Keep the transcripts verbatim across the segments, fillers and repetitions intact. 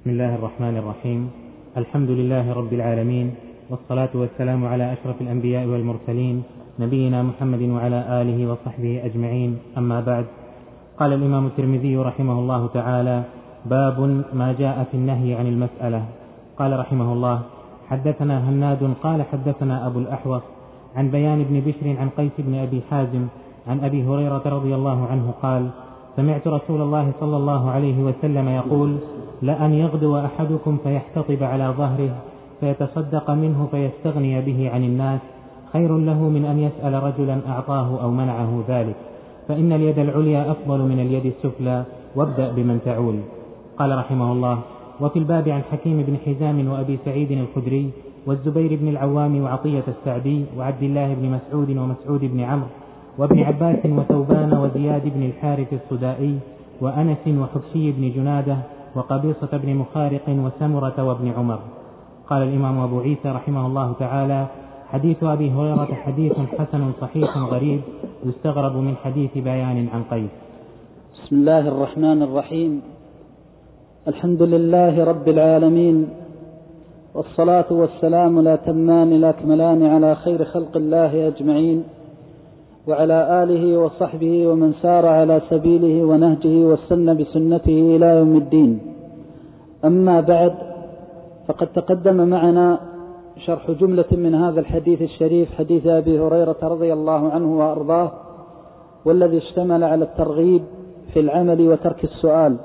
بسم الله الرحمن الرحيم. الحمد لله رب العالمين، والصلاة والسلام على أشرف الأنبياء والمرسلين، نبينا محمد وعلى آله وصحبه أجمعين، أما بعد. قال الإمام الترمذي رحمه الله تعالى: باب ما جاء في النهي عن المسألة. قال رحمه الله: حدثنا هناد قال حدثنا أبو الأحوص عن بيان بن بشر عن قيس بن أبي حازم عن أبي هريرة رضي الله عنه قال: سمعت رسول الله صلى الله عليه وسلم يقول: لأن يغدو أحدكم فيحتطب على ظهره فيتصدق منه فيستغني به عن الناس خير له من أن يسأل رجلا أعطاه أو منعه ذلك، فإن اليد العليا أفضل من اليد السفلى، وابدأ بمن تعول. قال رحمه الله: وفي الباب عن حكيم بن حزام وأبي سعيد الخدري والزبير بن العوام وعطية السعدي وعبد الله بن مسعود ومسعود بن عمرو وابن عباس وثوبان وزياد بن الحارث الصدائي وأنس وحبشي بن جنادة وقبيصة بن مخارق وسمرة وابن عمر. قال الإمام أبو عيسى رحمه الله تعالى: حديث أبي هريرة حديث حسن صحيح غريب يستغرب من حديث بيان عن قيس. بسم الله الرحمن الرحيم. الحمد لله رب العالمين، والصلاة والسلام الأتمان الأكملان على خير خلق الله أجمعين، وعلى آله وصحبه ومن سار على سبيله ونهجه واستنى بسنته إلى يوم الدين. أما بعد، فقد تقدم معنا شرح جملة من هذا الحديث الشريف، حديث أبي هريرة رضي الله عنه وأرضاه، والذي اشتمل على الترغيب في العمل وترك السؤال.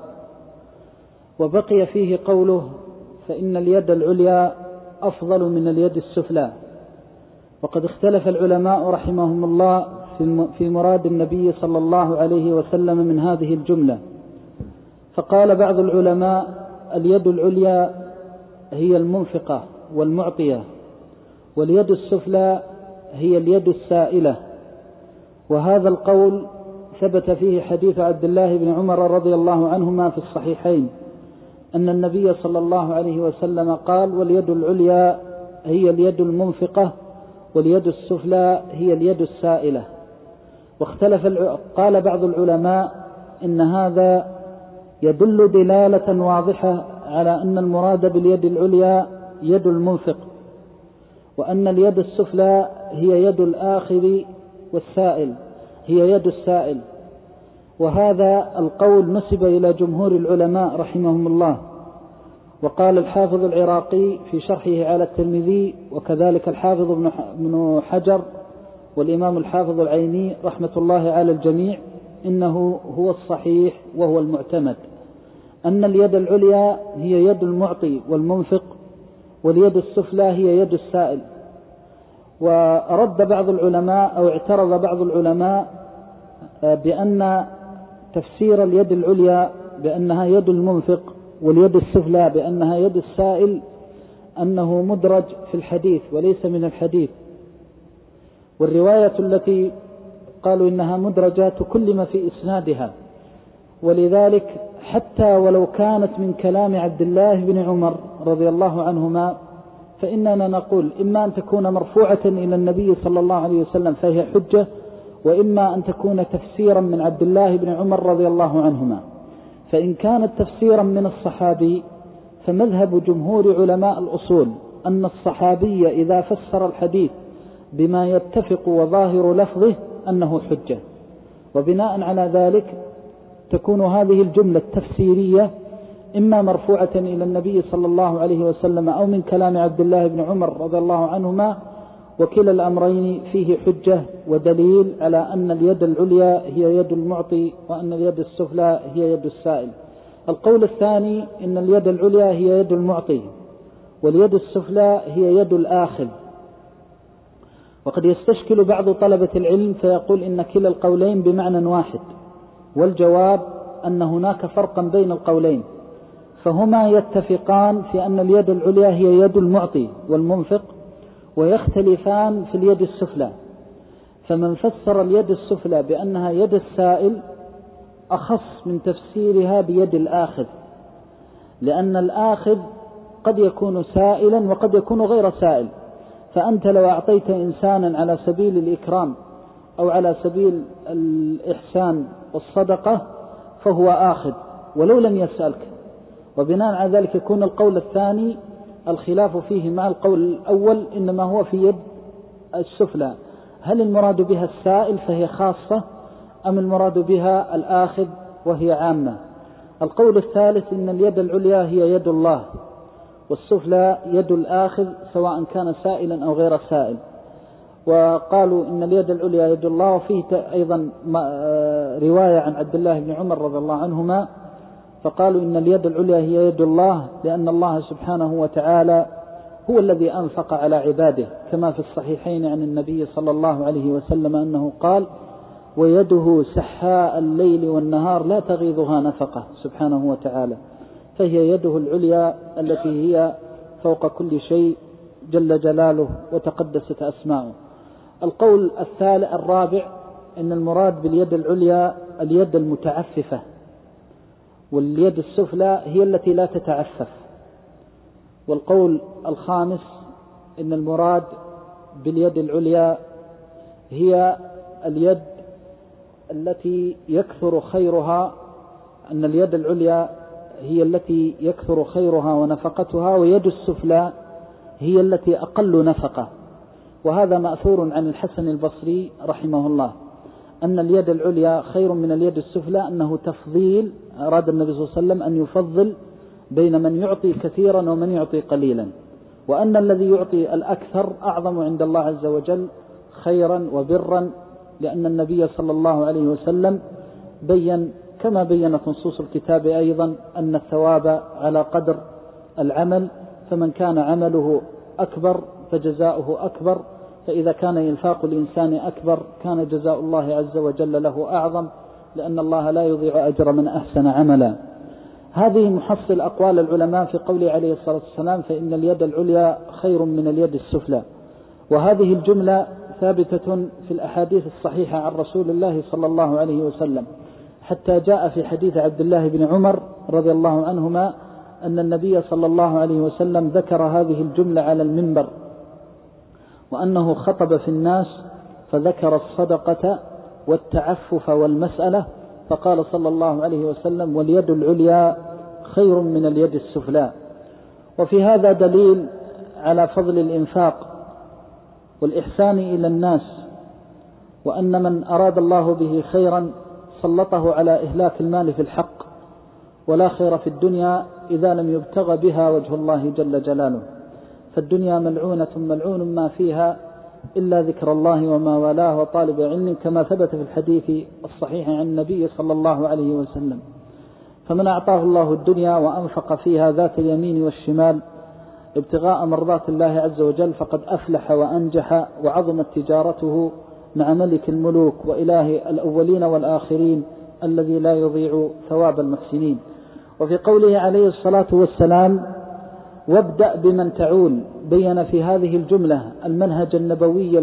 وبقي فيه قوله: فإن اليد العليا أفضل من اليد السفلى. وقد اختلف العلماء رحمهم الله في مراد النبي صلى الله عليه وسلم من هذه الجملة. فقال بعض العلماء: اليد العليا هي المنفقة والمعطية، واليد السفلى هي اليد السائلة. وهذا القول ثبت فيه حديث عبد الله بن عمر رضي الله عنهما في الصحيحين، أن النبي صلى الله عليه وسلم قال: واليد العليا هي اليد المنفقة، واليد السفلى هي اليد السائلة. واختلف الع... قال بعض العلماء إن هذا يدل دلالة واضحة على أن المراد باليد العليا يد المنفق، وأن اليد السفلى هي يد الآخذ والسائل، هي يد السائل. وهذا القول نسب إلى جمهور العلماء رحمهم الله. وقال الحافظ العراقي في شرحه على الترمذي، وكذلك الحافظ ابن حجر والإمام الحافظ العيني رحمة الله على الجميع: إنه هو الصحيح وهو المعتمد، أن اليد العليا هي يد المعطي والمنفق، واليد السفلى هي يد السائل. ورد بعض العلماء أو اعترض بعض العلماء بأن تفسير اليد العليا بأنها يد المنفق واليد السفلى بأنها يد السائل أنه مدرج في الحديث وليس من الحديث. والرواية التي قالوا إنها مدرجة تكلم في إسنادها، ولذلك حتى ولو كانت من كلام عبد الله بن عمر رضي الله عنهما، فإننا نقول إما أن تكون مرفوعة إلى النبي صلى الله عليه وسلم فهي حجة، وإما أن تكون تفسيرا من عبد الله بن عمر رضي الله عنهما. فإن كانت تفسيرا من الصحابي فمذهب جمهور علماء الأصول أن الصحابي إذا فسر الحديث بما يتفق وظاهر لفظه أنه حجة، وبناء على ذلك تكون هذه الجملة التفسيرية إما مرفوعة إلى النبي صلى الله عليه وسلم أو من كلام عبد الله بن عمر رضي الله عنهما، وكلا الأمرين فيه حجة ودليل على أن اليد العليا هي يد المعطي، وأن اليد السفلى هي يد السائل. القول الثاني: إن اليد العليا هي يد المعطي، واليد السفلى هي يد الآخذ. وقد يستشكل بعض طلبة العلم فيقول إن كلا القولين بمعنى واحد، والجواب أن هناك فرقا بين القولين، فهما يتفقان في أن اليد العليا هي يد المعطي والمنفق، ويختلفان في اليد السفلى. فمن فسر اليد السفلى بأنها يد السائل أخص من تفسيرها بيد الآخذ، لأن الآخذ قد يكون سائلا وقد يكون غير سائل. فأنت لو أعطيت إنسانا على سبيل الإكرام أو على سبيل الإحسان والصدقة فهو آخذ ولو لم يسألك، وبناء على ذلك يكون القول الثاني الخلاف فيه مع القول الأول إنما هو في يد السفلى، هل المراد بها السائل فهي خاصة أم المراد بها الآخذ وهي عامة؟ القول الثالث إن اليد العليا هي يد الله والسفلى يد الآخذ سواء كان سائلا أو غير سائل. وقالوا إن اليد العليا يد الله. وفيه أيضا رواية عن عبد الله بن عمر رضي الله عنهما فقالوا إن اليد العليا هي يد الله لأن الله سبحانه وتعالى هو الذي أنفق على عباده، كما في الصحيحين عن النبي صلى الله عليه وسلم أنه قال: ويده سحاء الليل والنهار لا تغيضها نفقة سبحانه وتعالى، فهي يده العليا التي هي فوق كل شيء جل جلاله وتقدست أسماؤه. القول الثالث الرابع إن المراد باليد العليا اليد المتعففة، واليد السفلى هي التي لا تتعفف. والقول الخامس إن المراد باليد العليا هي اليد التي يكثر خيرها، أن اليد العليا هي التي يكثر خيرها ونفقتها، ويد السفلى هي التي أقل نفقة. وهذا مأثور عن الحسن البصري رحمه الله أن اليد العليا خير من اليد السفلى، أنه تفضيل، أراد النبي صلى الله عليه وسلم أن يفضل بين من يعطي كثيرا ومن يعطي قليلا، وأن الذي يعطي الأكثر أعظم عند الله عز وجل خيرا وبرا، لأن النبي صلى الله عليه وسلم بين كما بينت نصوص الكتاب أيضا أن الثواب على قدر العمل، فمن كان عمله أكبر فجزاؤه أكبر، فإذا كان إنفاق الإنسان أكبر كان جزاء الله عز وجل له أعظم، لأن الله لا يضيع أجر من أحسن عملا. هذه محصل أقوال العلماء في قوله عليه الصلاة والسلام: فإن اليد العليا خير من اليد السفلى. وهذه الجملة ثابتة في الأحاديث الصحيحة عن رسول الله صلى الله عليه وسلم، حتى جاء في حديث عبد الله بن عمر رضي الله عنهما أن النبي صلى الله عليه وسلم ذكر هذه الجملة على المنبر، وأنه خطب في الناس فذكر الصدقة والتعفف والمسألة، فقال صلى الله عليه وسلم: واليد العليا خير من اليد السفلى. وفي هذا دليل على فضل الإنفاق والإحسان إلى الناس، وأن من أراد الله به خيرا سلطه على إهلاك المال في الحق، ولا خير في الدنيا إذا لم يبتغ بها وجه الله جل جلاله، فالدنيا ملعونة ملعون ما فيها إلا ذكر الله وما والاه وطالب علم، كما ثبت في الحديث الصحيح عن النبي صلى الله عليه وسلم. فمن أعطاه الله الدنيا وأنفق فيها ذات اليمين والشمال ابتغاء مرضات الله عز وجل فقد أفلح وأنجح وعظمت تجارته مع ملك الملوك وإله الأولين والآخرين الذي لا يضيع ثواب المحسنين. وفي قوله عليه الصلاة والسلام: وابدأ بمن تعول، بين في هذه الجملة المنهج النبوي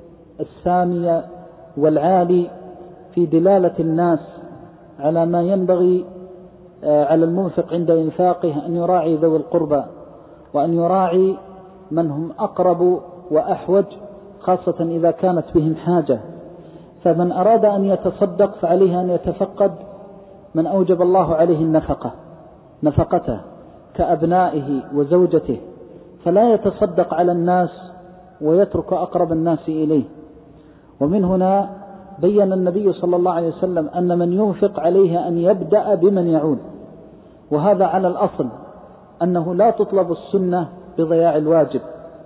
السامي والعالي في دلالة الناس على ما ينبغي على المنفق عند إنفاقه، أن يراعي ذوي القربى، وأن يراعي من هم أقرب وأحوج، خاصة إذا كانت بهم حاجة. فمن أراد أن يتصدق فعليه أن يتفقد من أوجب الله عليه النفقة نفقته كأبنائه وزوجته، فلا يتصدق على الناس ويترك أقرب الناس إليه. ومن هنا بين النبي صلى الله عليه وسلم أن من ينفق عليه أن يبدأ بمن يعول، وهذا على الأصل أنه لا تطلب السنة بضياع الواجب،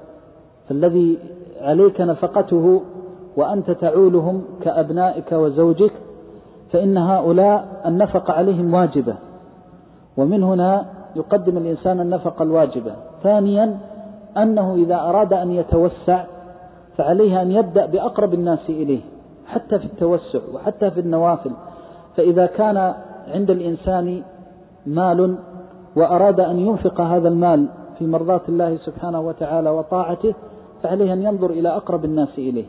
فالذي عليك نفقته وأنت تعولهم كأبنائك وزوجك فإن هؤلاء النفقة عليهم واجبة، ومن هنا يقدم الإنسان النفقة الواجبة. ثانيا أنه إذا أراد أن يتوسع فعليه أن يبدأ بأقرب الناس إليه حتى في التوسع وحتى في النوافل. فإذا كان عند الإنسان مال وأراد أن ينفق هذا المال في مرضاة الله سبحانه وتعالى وطاعته فعليه أن ينظر إلى أقرب الناس إليه،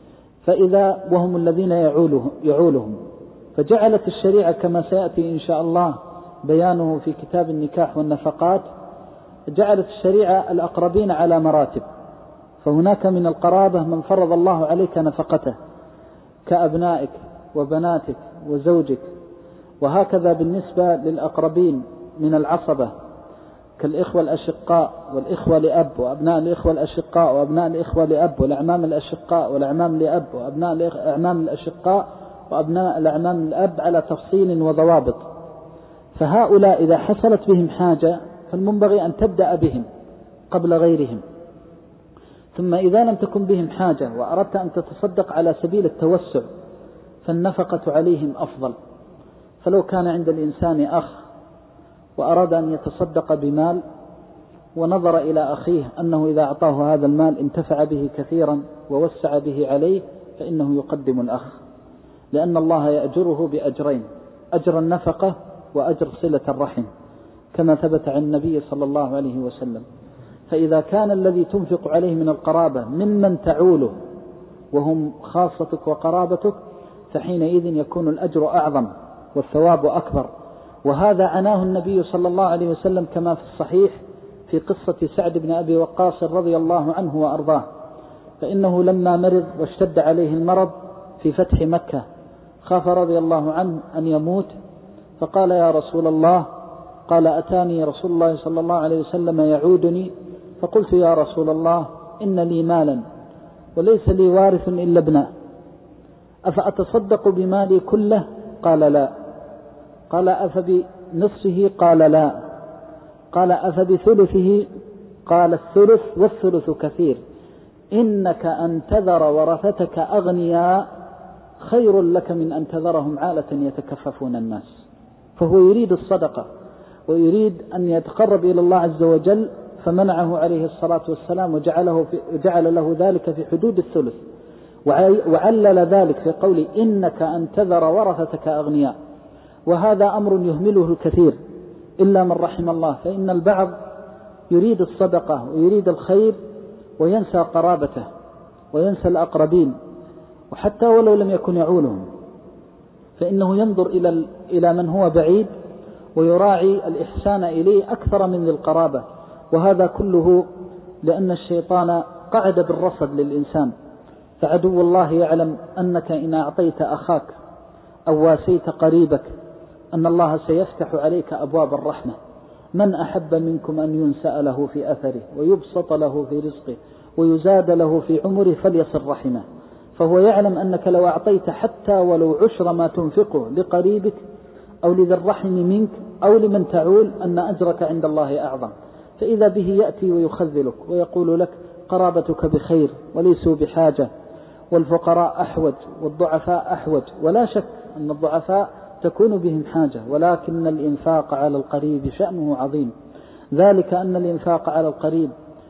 فإذا وهم الذين يعولهم, يعولهم فجعلت الشريعة كما سيأتي إن شاء الله بيانه في كتاب النكاح والنفقات، جعلت الشريعة الأقربين على مراتب، فهناك من القرابة من فرض الله عليك نفقته كأبنائك وبناتك وزوجك، وهكذا بالنسبة للأقربين من العصبة كالإخوة الأشقاء والإخوة لأب وأبناء الإخوة الأشقاء وأبناء الإخوة لأب والأعمام الأشقاء والأعمام لأب وأبناء الأعمام الأشقاء وأبناء الأعمام الأب على تفصيل وضوابط. فهؤلاء إذا حصلت بهم حاجة فالمنبغي أن تبدأ بهم قبل غيرهم. ثم إذا لم تكن بهم حاجة وأردت أن تتصدق على سبيل التوسع فالنفقة عليهم أفضل. فلو كان عند الإنسان أخ وأراد أن يتصدق بمال ونظر إلى أخيه أنه إذا أعطاه هذا المال انتفع به كثيرا ووسع به عليه فإنه يقدم الأخ، لأن الله يأجره بأجرين: أجر النفقة وأجر صلة الرحم، كما ثبت عن النبي صلى الله عليه وسلم. فإذا كان الذي تنفق عليه من القرابة ممن تعوله وهم خاصتك وقرابتك فحينئذ يكون الأجر أعظم والثواب أكبر. وهذا عناه النبي صلى الله عليه وسلم كما في الصحيح في قصة سعد بن أبي وقاص رضي الله عنه وأرضاه، فإنه لما مرض واشتد عليه المرض في فتح مكة خاف رضي الله عنه أن يموت، فقال: يا رسول الله، قال: أتاني رسول الله صلى الله عليه وسلم يعودني، فقلت: يا رسول الله، إن لي مالا وليس لي وارث إلا ابنه، أفأتصدق بمالي كله؟ قال: لا. قال: أفبنصفه؟ قال: لا. قال: أفبثلثه؟ قال: الثلث، والثلث كثير. إنك أن تذر ورثتك أغنياء خير لك من أن تذرهم عالة يتكففون الناس. فهو يريد الصدقة ويريد أن يتقرب إلى الله عز وجل، فمنعه عليه الصلاة والسلام وجعله في جعل له ذلك في حدود الثلث، وعلل ذلك في قوله: إنك أن تذر ورثتك أغنياء. وهذا أمر يهمله الكثير إلا من رحم الله، فإن البعض يريد الصدقة ويريد الخير وينسى قرابته وينسى الأقربين، وحتى ولو لم يكن يعولهم فإنه ينظر إلى إلى من هو بعيد ويراعي الإحسان إليه أكثر من ذي القرابة. وهذا كله لأن الشيطان قعد بالرصد للإنسان، فعدو الله يعلم أنك إن أعطيت أخاك أو واسيت قريبك أن الله سيفتح عليك أبواب الرحمة. من أحب منكم أن ينسأ له في أثره ويبسط له في رزقه ويزاد له في عمره فليصل رحمه. فهو يعلم أنك لو أعطيت حتى ولو عشر ما تنفقه لقريبك أو لذي الرحم منك أو لمن تعول أن أجرك عند الله أعظم. فإذا به يأتي ويخذلك ويقول لك: قرابتك بخير وليسوا بحاجة، والفقراء أحوج والضعفاء أحوج. ولا شك أن الضعفاء تكون بهم حاجة، ولكن الإنفاق على القريب شأنه عظيم. ذلك أن الإنفاق على القريب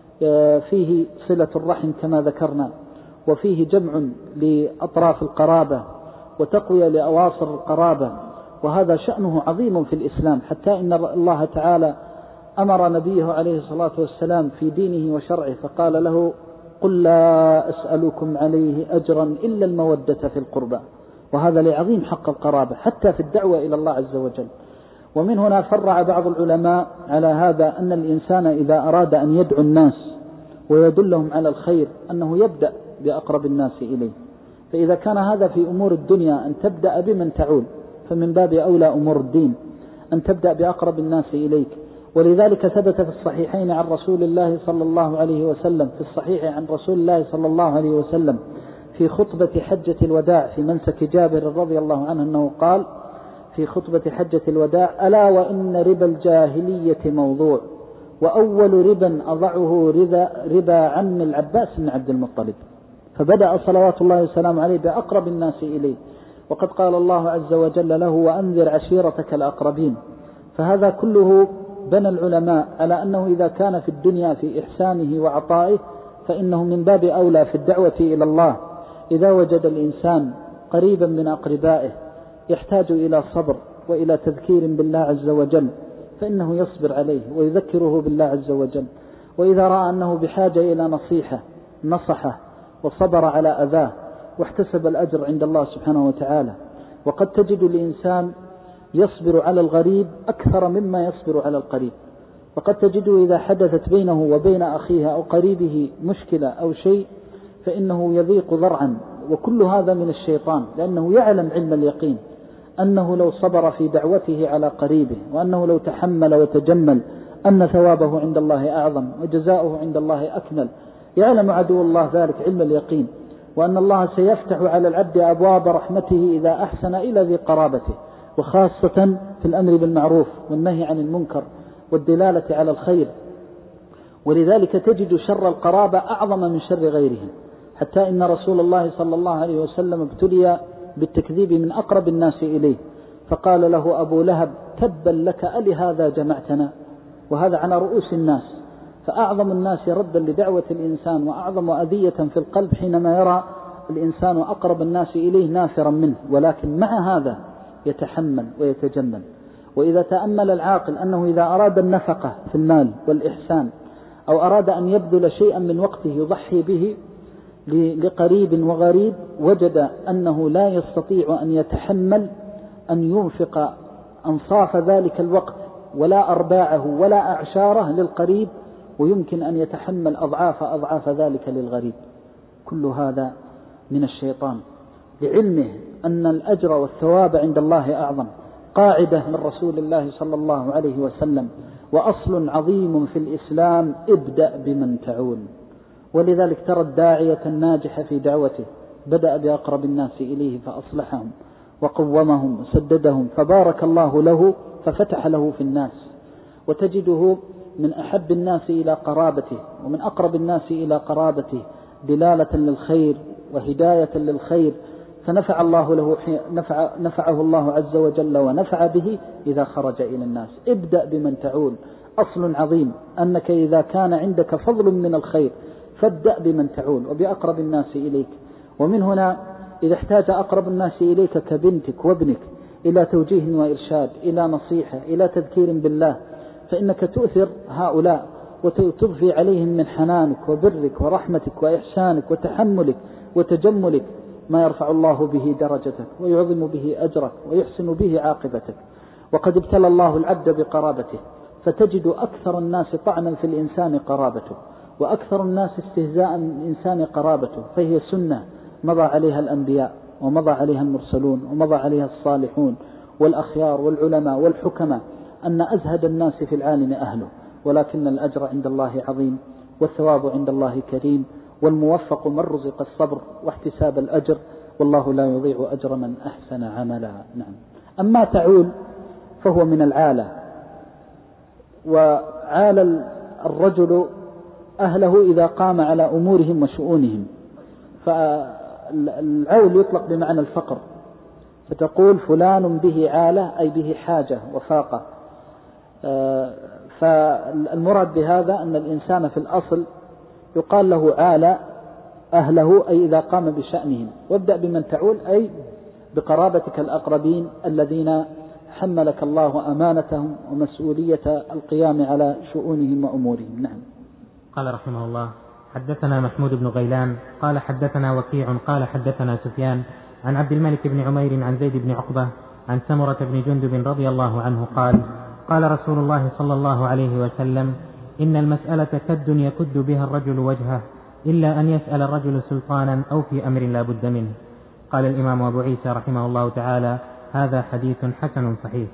فيه صلة الرحم كما ذكرنا، وفيه جمع لأطراف القرابة وتقوية لأواصر القرابة، وهذا شأنه عظيم في الإسلام، حتى إن الله تعالى أمر نبيه عليه الصلاة والسلام في دينه وشرعه فقال له: قل لا أسألكم عليه أجرا إلا المودة في القربى. وهذا لعظيم حق القرابة حتى في الدعوة إلى الله عز وجل. ومن هنا فرع بعض العلماء على هذا أن الإنسان إذا أراد أن يدعو الناس ويدلهم على الخير أنه يبدأ بأقرب الناس إليه. فإذا كان هذا في أمور الدنيا أن تبدأ بمن تعول، فمن باب أولى أمور الدين أن تبدأ بأقرب الناس إليك. ولذلك ثبت في الصحيحين عن رسول الله صلى الله عليه وسلم في الصحيح عن رسول الله صلى الله عليه وسلم في خطبة حجة الوداع في منسك جابر رضي الله عنه أنه قال في خطبة حجة الوداع: ألا وإن ربا الجاهلية موضوع، وأول ربا أضعه ربا, ربا عم العباس بن عبد المطلب. فبدأ صلوات الله وسلامه عليه بأقرب الناس إليه، وقد قال الله عز وجل له: وأنذر عشيرتك الأقربين. فهذا كله بنى العلماء على أنه إذا كان في الدنيا في إحسانه وعطائه فإنه من باب أولى في الدعوة إلى الله. إذا وجد الإنسان قريبا من أقربائه يحتاج إلى صبر وإلى تذكير بالله عز وجل فإنه يصبر عليه ويذكره بالله عز وجل. وإذا رأى أنه بحاجة إلى نصيحة نصحه وصبر على أذاه واحتسب الأجر عند الله سبحانه وتعالى. وقد تجد الإنسان يصبر على الغريب أكثر مما يصبر على القريب، وقد تجده إذا حدثت بينه وبين أخيه أو قريبه مشكلة أو شيء فإنه يضيق ذرعا، وكل هذا من الشيطان، لأنه يعلم علم اليقين أنه لو صبر في دعوته على قريبه، وأنه لو تحمل وتجمل أن ثوابه عند الله أعظم وجزاؤه عند الله أكمل. يعلم عدو الله ذلك علم اليقين، وأن الله سيفتح على العبد أبواب رحمته إذا أحسن إلى ذي قرابته، وخاصة في الأمر بالمعروف والنهي عن المنكر والدلالة على الخير. ولذلك تجد شر القرابة أعظم من شر غيرهم، حتى إن رسول الله صلى الله عليه وسلم ابتلي بالتكذيب من أقرب الناس إليه، فقال له أبو لهب: تبا لك ألهذا جمعتنا؟ وهذا على رؤوس الناس. فأعظم الناس ردا لدعوة الإنسان وأعظم أذية في القلب حينما يرى الإنسان أقرب الناس إليه نافرا منه، ولكن مع هذا يتحمل ويتجمل. وإذا تأمل العاقل أنه إذا أراد النفقة في المال والإحسان، أو أراد أن يبذل شيئا من وقته يضحي به لقريب وغريب، وجد أنه لا يستطيع أن يتحمل أن ينفق أنصاف ذلك الوقت ولا أرباعه ولا أعشاره للقريب، ويمكن أن يتحمل أضعاف أضعاف ذلك للغريب. كل هذا من الشيطان، لعلمه أن الأجر والثواب عند الله أعظم. قاعدة من رسول الله صلى الله عليه وسلم: وأصل عظيم في الإسلام: ابدأ بمن تعول. ولذلك ترى الداعية الناجح في دعوته بدأ بأقرب الناس إليه فأصلحهم وقومهم وسددهم، فبارك الله له ففتح له في الناس. وتجده من أحب الناس إلى قرابته ومن أقرب الناس إلى قرابته دلالة للخير وهداية للخير، فنفع الله له نفع نفعه الله عز وجل ونفع به إذا خرج إلى الناس. ابدأ بمن تعول. أصل عظيم أنك إذا كان عندك فضل من الخير فابدأ بمن تعول وبأقرب الناس إليك. ومن هنا إذا احتاج أقرب الناس إليك كبنتك وابنك إلى توجيه وإرشاد، إلى نصيحة، إلى تذكير بالله، فإنك تؤثر هؤلاء وتضفي عليهم من حنانك وبرك ورحمتك وإحسانك وتحملك وتجملك ما يرفع الله به درجتك ويعظم به أجرك ويحسن به عاقبتك. وقد ابتلى الله العبد بقرابته، فتجد أكثر الناس طعنا في الإنسان قرابته، وأكثر الناس استهزاء الإنسان قرابته، فهي سنة مضى عليها الأنبياء ومضى عليها المرسلون ومضى عليها الصالحون والأخيار والعلماء والحكماء، أن أزهد الناس في العالم أهله، ولكن الأجر عند الله عظيم والثواب عند الله كريم، والموفق من رزق الصبر واحتساب الأجر، والله لا يضيع أجر من أحسن عملا. نعم. أما تعول فهو من العالة، وعال الرجل أهله إذا قام على أمورهم وشؤونهم. فالعول يطلق بمعنى الفقر، فتقول فلان به عالة أي به حاجة وفاقة. فالمراد بهذا أن الإنسان في الأصل يقال له عالة أهله، أي إذا قام بشأنهم. وابدأ بمن تعول أي بقرابتك الأقربين الذين حملك الله أمانتهم ومسؤولية القيام على شؤونهم وأمورهم. نعم. قال رحمه الله: حدثنا محمود بن غيلان قال حدثنا وكيع قال حدثنا سفيان عن عبد الملك بن عمير عن زيد بن عقبة عن سمرة بن جندب رضي الله عنه قال: قال رسول الله صلى الله عليه وسلم: إن المسألة كد يكد بها الرجل وجهه، إلا أن يسأل الرجل سلطانا أو في أمر لا بد منه. قال الإمام أبو عيسى رحمه الله تعالى: هذا حديث حسن صحيح.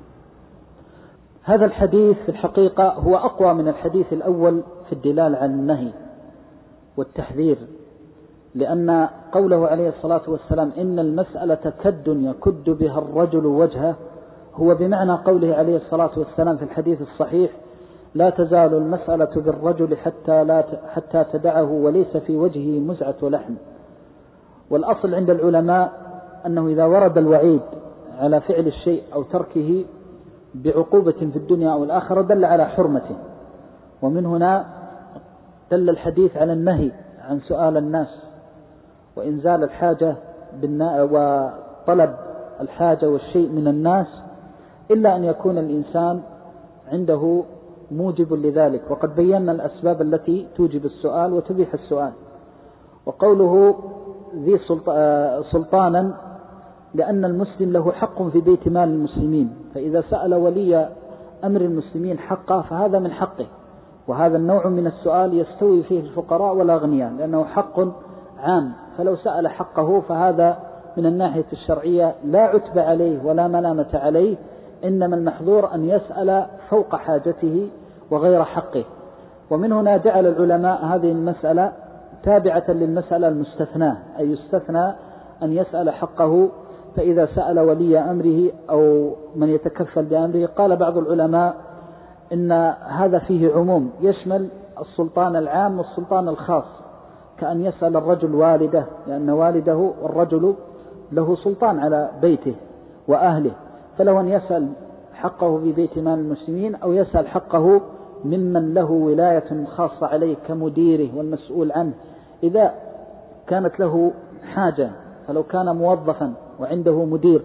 هذا الحديث في الحقيقة هو أقوى من الحديث الأول في الدلالة عن النهي والتحذير، لأن قوله عليه الصلاة والسلام إن المسألة كد يكد بها الرجل وجهه هو بمعنى قوله عليه الصلاة والسلام في الحديث الصحيح: لا تزال المسألة بالرجل حتى, لا حتى تدعه وليس في وجهه مزعة لحم. والأصل عند العلماء أنه إذا ورد الوعيد على فعل الشيء أو تركه بعقوبة في الدنيا أو الآخرة دل على حرمته، ومن هنا دل الحديث على النهي عن سؤال الناس وإنزال الحاجة وطلب الحاجة والشيء من الناس، إلا أن يكون الإنسان عنده موجب لذلك، وقد بينا الأسباب التي توجب السؤال وتبيح السؤال. وقوله ذي سلطانا لأن المسلم له حق في بيت مال المسلمين، فإذا سأل ولي أمر المسلمين حقه فهذا من حقه، وهذا النوع من السؤال يستوي فيه الفقراء والأغنياء لأنه حق عام، فلو سأل حقه فهذا من الناحية الشرعية لا عتب عليه ولا ملامة عليه، إنما المحظور أن يسأل فوق حاجته وغير حقه. ومن هنا جعل العلماء هذه المسألة تابعة للمسألة المستثناة، أي يستثنى أن يسأل حقه. فإذا سأل ولي أمره أو من يتكفل بأمره، قال بعض العلماء إن هذا فيه عموم يشمل السلطان العام والسلطان الخاص، كأن يسأل الرجل والده، لأن والده والرجل له سلطان على بيته وأهله، فله أن يسأل حقه في بيت مال المسلمين أو يسأل حقه ممن له ولاية خاصة عليه كمديره والمسؤول عنه إذا كانت له حاجة. فلو كان موظفا وعنده مدير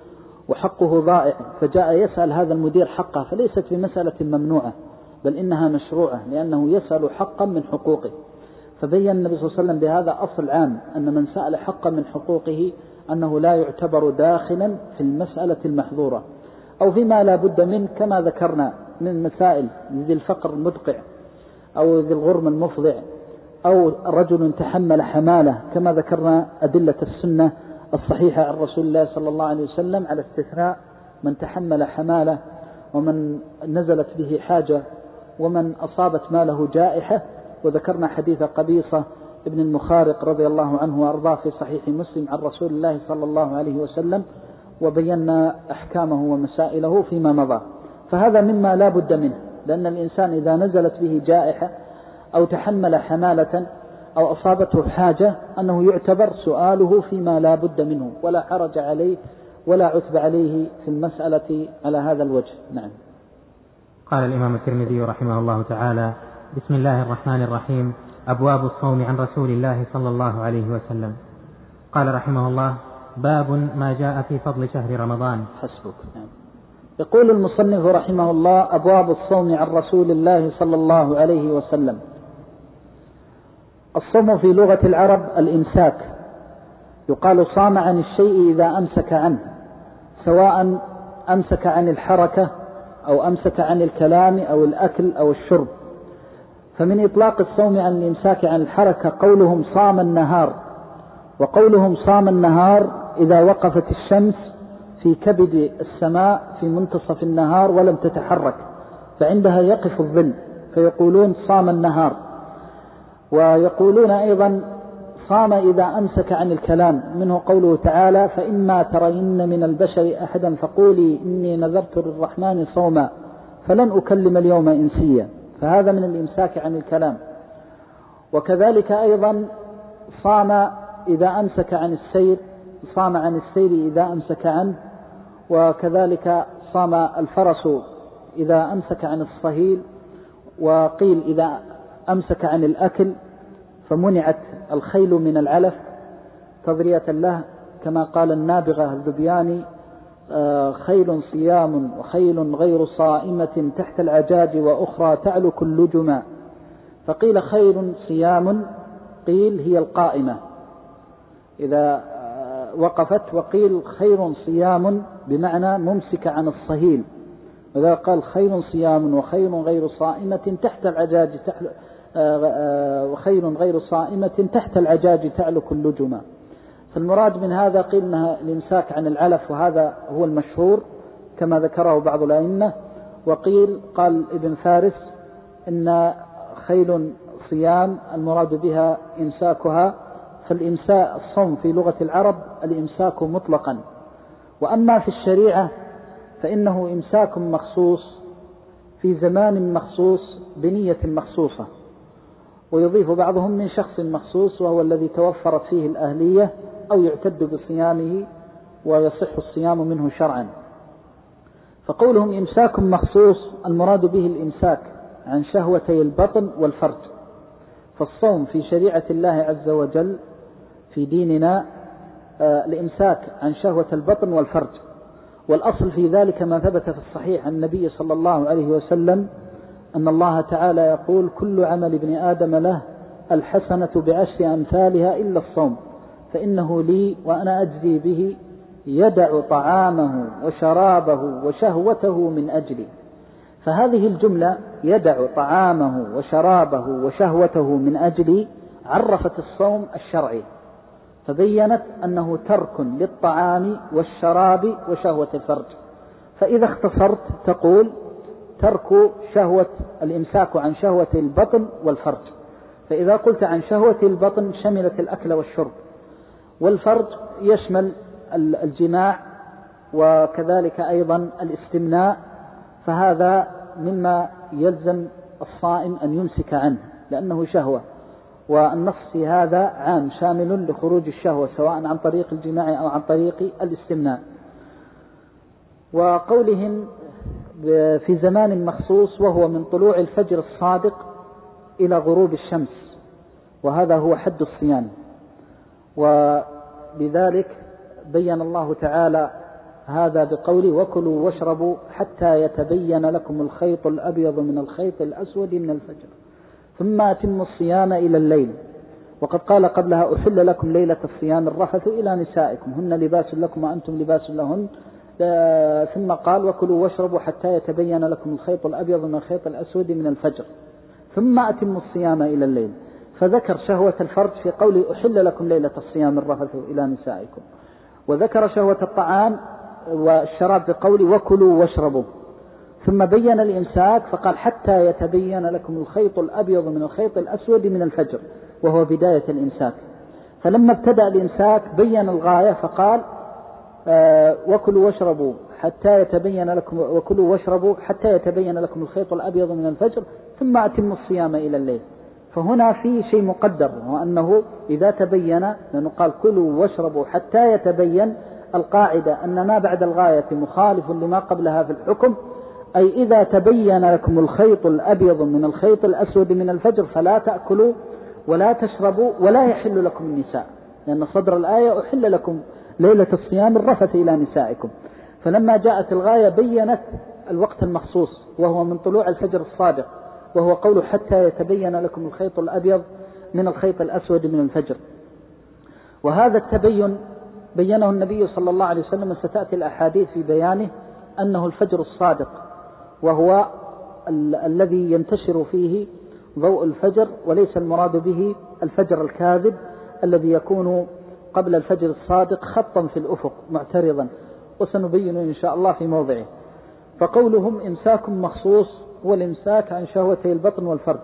وحقه ضائع فجاء يسأل هذا المدير حقه، فليست بمسألة ممنوعة بل إنها مشروعة، لأنه يسأل حقا من حقوقه. فبين النبي صلى الله عليه وسلم بهذا أصل عام، أن من سأل حقا من حقوقه أنه لا يعتبر داخلا في المسألة المحظورة أو فيما لا بد منه، كما ذكرنا من مسائل ذي الفقر المدقع أو ذي الغرم المفضع أو رجل تحمل حمالة، كما ذكرنا أدلة السنة الصحيحة عن رسول الله صلى الله عليه وسلم على استثناء من تحمل حمالة ومن نزلت به حاجة ومن أصابت ماله جائحة. وذكرنا حديث قبيصة ابن المخارق رضي الله عنه وأرضاه في صحيح مسلم عن رسول الله صلى الله عليه وسلم، وبينا أحكامه ومسائله فيما مضى. فهذا مما لا بد منه، لأن الإنسان إذا نزلت به جائحة أو تحمل حمالة أو أصابته حاجة أنه يعتبر سؤاله فيما لا بد منه، ولا حرج عليه ولا عتب عليه في المسألة على هذا الوجه. نعم. قال الإمام الترمذي رحمه الله تعالى: بسم الله الرحمن الرحيم. أبواب الصوم عن رسول الله صلى الله عليه وسلم. قال رحمه الله: باب ما جاء في فضل شهر رمضان. حسبك. نعم. يقول المصنف رحمه الله: أبواب الصوم عن رسول الله صلى الله عليه وسلم. الصوم في لغة العرب الإمساك، يقال صام عن الشيء إذا أمسك عنه، سواء أمسك عن الحركة أو أمسك عن الكلام أو الأكل أو الشرب. فمن إطلاق الصوم عن الإمساك عن الحركة قولهم صام النهار، وقولهم صام النهار إذا وقفت الشمس في كبد السماء في منتصف النهار ولم تتحرك، فعندها يقف الظل فيقولون صام النهار. ويقولون أيضا صام إذا أمسك عن الكلام، منه قوله تعالى: فإما ترين من البشر أحدا فقولي إني نذرت للرحمن صوما فلن أكلم اليوم إنسيا، فهذا من الإمساك عن الكلام. وكذلك أيضا صام إذا أمسك عن السير، صام عن السير إذا أمسك عنه. وكذلك صام الفرس إذا أمسك عن الصهيل، وقيل إذا أمسك عن الأكل فمنعت الخيل من العلف تضرية له، كما قال النابغة الذبياني: خيل صيام وخيل غير صائمة تحت العجاج وأخرى تعلك اللجما. فقيل خيل صيام، قيل هي القائمة إذا وقفت، وقيل خير صيام بمعنى ممسك عن الصهيل، وذا قال خير صيام وخير غير صائمة تحت العجاج وخير غير صائمة تحت العجاج تعلك اللجما. فالمراد من هذا قيل انها الامساك عن العلف، وهذا هو المشهور كما ذكره بعض الأئمة. وقيل قال ابن فارس ان خيل صيام المراد بها امساكها. فالإمساك الصوم في لغة العرب الإمساك مطلقا، وأما في الشريعة فإنه إمساك مخصوص في زمان مخصوص بنية مخصوصة، ويضيف بعضهم من شخص مخصوص وهو الذي توفرت فيه الأهلية أو يعتد بصيامه ويصح الصيام منه شرعا. فقولهم إمساك مخصوص المراد به الإمساك عن شهوتي البطن والفرج. فالصوم في شريعة الله عز وجل في ديننا آه الإمساك عن شهوة البطن والفرج، والأصل في ذلك ما ثبت في الصحيح عن النبي صلى الله عليه وسلم أن الله تعالى يقول: كل عمل ابن آدم له الحسنة بعشر أمثالها إلا الصوم فإنه لي وأنا أجزي به، يدع طعامه وشرابه وشهوته من أجلي. فهذه الجملة يدع طعامه وشرابه وشهوته من أجلي عرفت الصوم الشرعي، فبينت أنه ترك للطعام والشراب وشهوة الفرج. فإذا اختصرت تقول ترك شهوة الإمساك عن شهوة البطن والفرج. فإذا قلت عن شهوة البطن شملت الأكل والشرب، والفرج يشمل الجماع وكذلك أيضا الاستمناء، فهذا مما يلزم الصائم أن يمسك عنه لأنه شهوة، والنص في هذا عام شامل لخروج الشهوة سواء عن طريق الجماع أو عن طريق الاستمناء. وقولهم في زمان مخصوص وهو من طلوع الفجر الصادق إلى غروب الشمس، وهذا هو حد الصيام. وبذلك بين الله تعالى هذا بقوله وكلوا واشربوا حتى يتبين لكم الخيط الأبيض من الخيط الأسود من الفجر ثم أتموا الصيام إلى الليل. وقد قال قبلها أحل لكم ليلة الصيام الرفث إلى نسائكم هن لباس لكم وأنتم لباس لهن، ثم قال وكلوا واشربوا حتى يتبين لكم الخيط الأبيض من الخيط الأسود من الفجر ثم أتموا الصيام إلى الليل. فذكر شهوة الفرج في قوله أحل لكم ليلة الصيام الرفث إلى نسائكم، وذكر شهوة الطعام والشراب بقوله وكلوا واشربوا، ثم بين الإمساك فقال حتى يتبين لكم الخيط الأبيض من الخيط الأسود من الفجر وهو بداية الإمساك. فلما ابتدأ الإمساك بين الغاية فقال آه وكلوا واشربوا حتى يتبين لكم وكلوا واشربوا حتى يتبين لكم الخيط الأبيض من الفجر ثم أتموا الصيام إلى الليل. فهنا في شيء مقدر، وأنه إذا تبين، لأنه قال كلوا واشربوا حتى يتبين، القاعدة أن ما بعد الغاية مخالف لما قبلها في الحكم، أي إذا تبين لكم الخيط الأبيض من الخيط الأسود من الفجر فلا تأكلوا ولا تشربوا ولا يحل لكم النساء، لأن صدر الآية أحل لكم ليلة الصيام الرفث إلى نسائكم. فلما جاءت الغاية بينت الوقت المخصوص وهو من طلوع الفجر الصادق، وهو قوله حتى يتبين لكم الخيط الأبيض من الخيط الأسود من الفجر. وهذا التبين بينه النبي صلى الله عليه وسلم، ستأتي الأحاديث في بيانه، أنه الفجر الصادق، وهو ال- الذي ينتشر فيه ضوء الفجر، وليس المراد به الفجر الكاذب الذي يكون قبل الفجر الصادق خطا في الأفق معترضا، وسنبين إن شاء الله في موضعه. فقولهم إمساك مخصوص هو الإمساك عن شهوتي البطن والفرج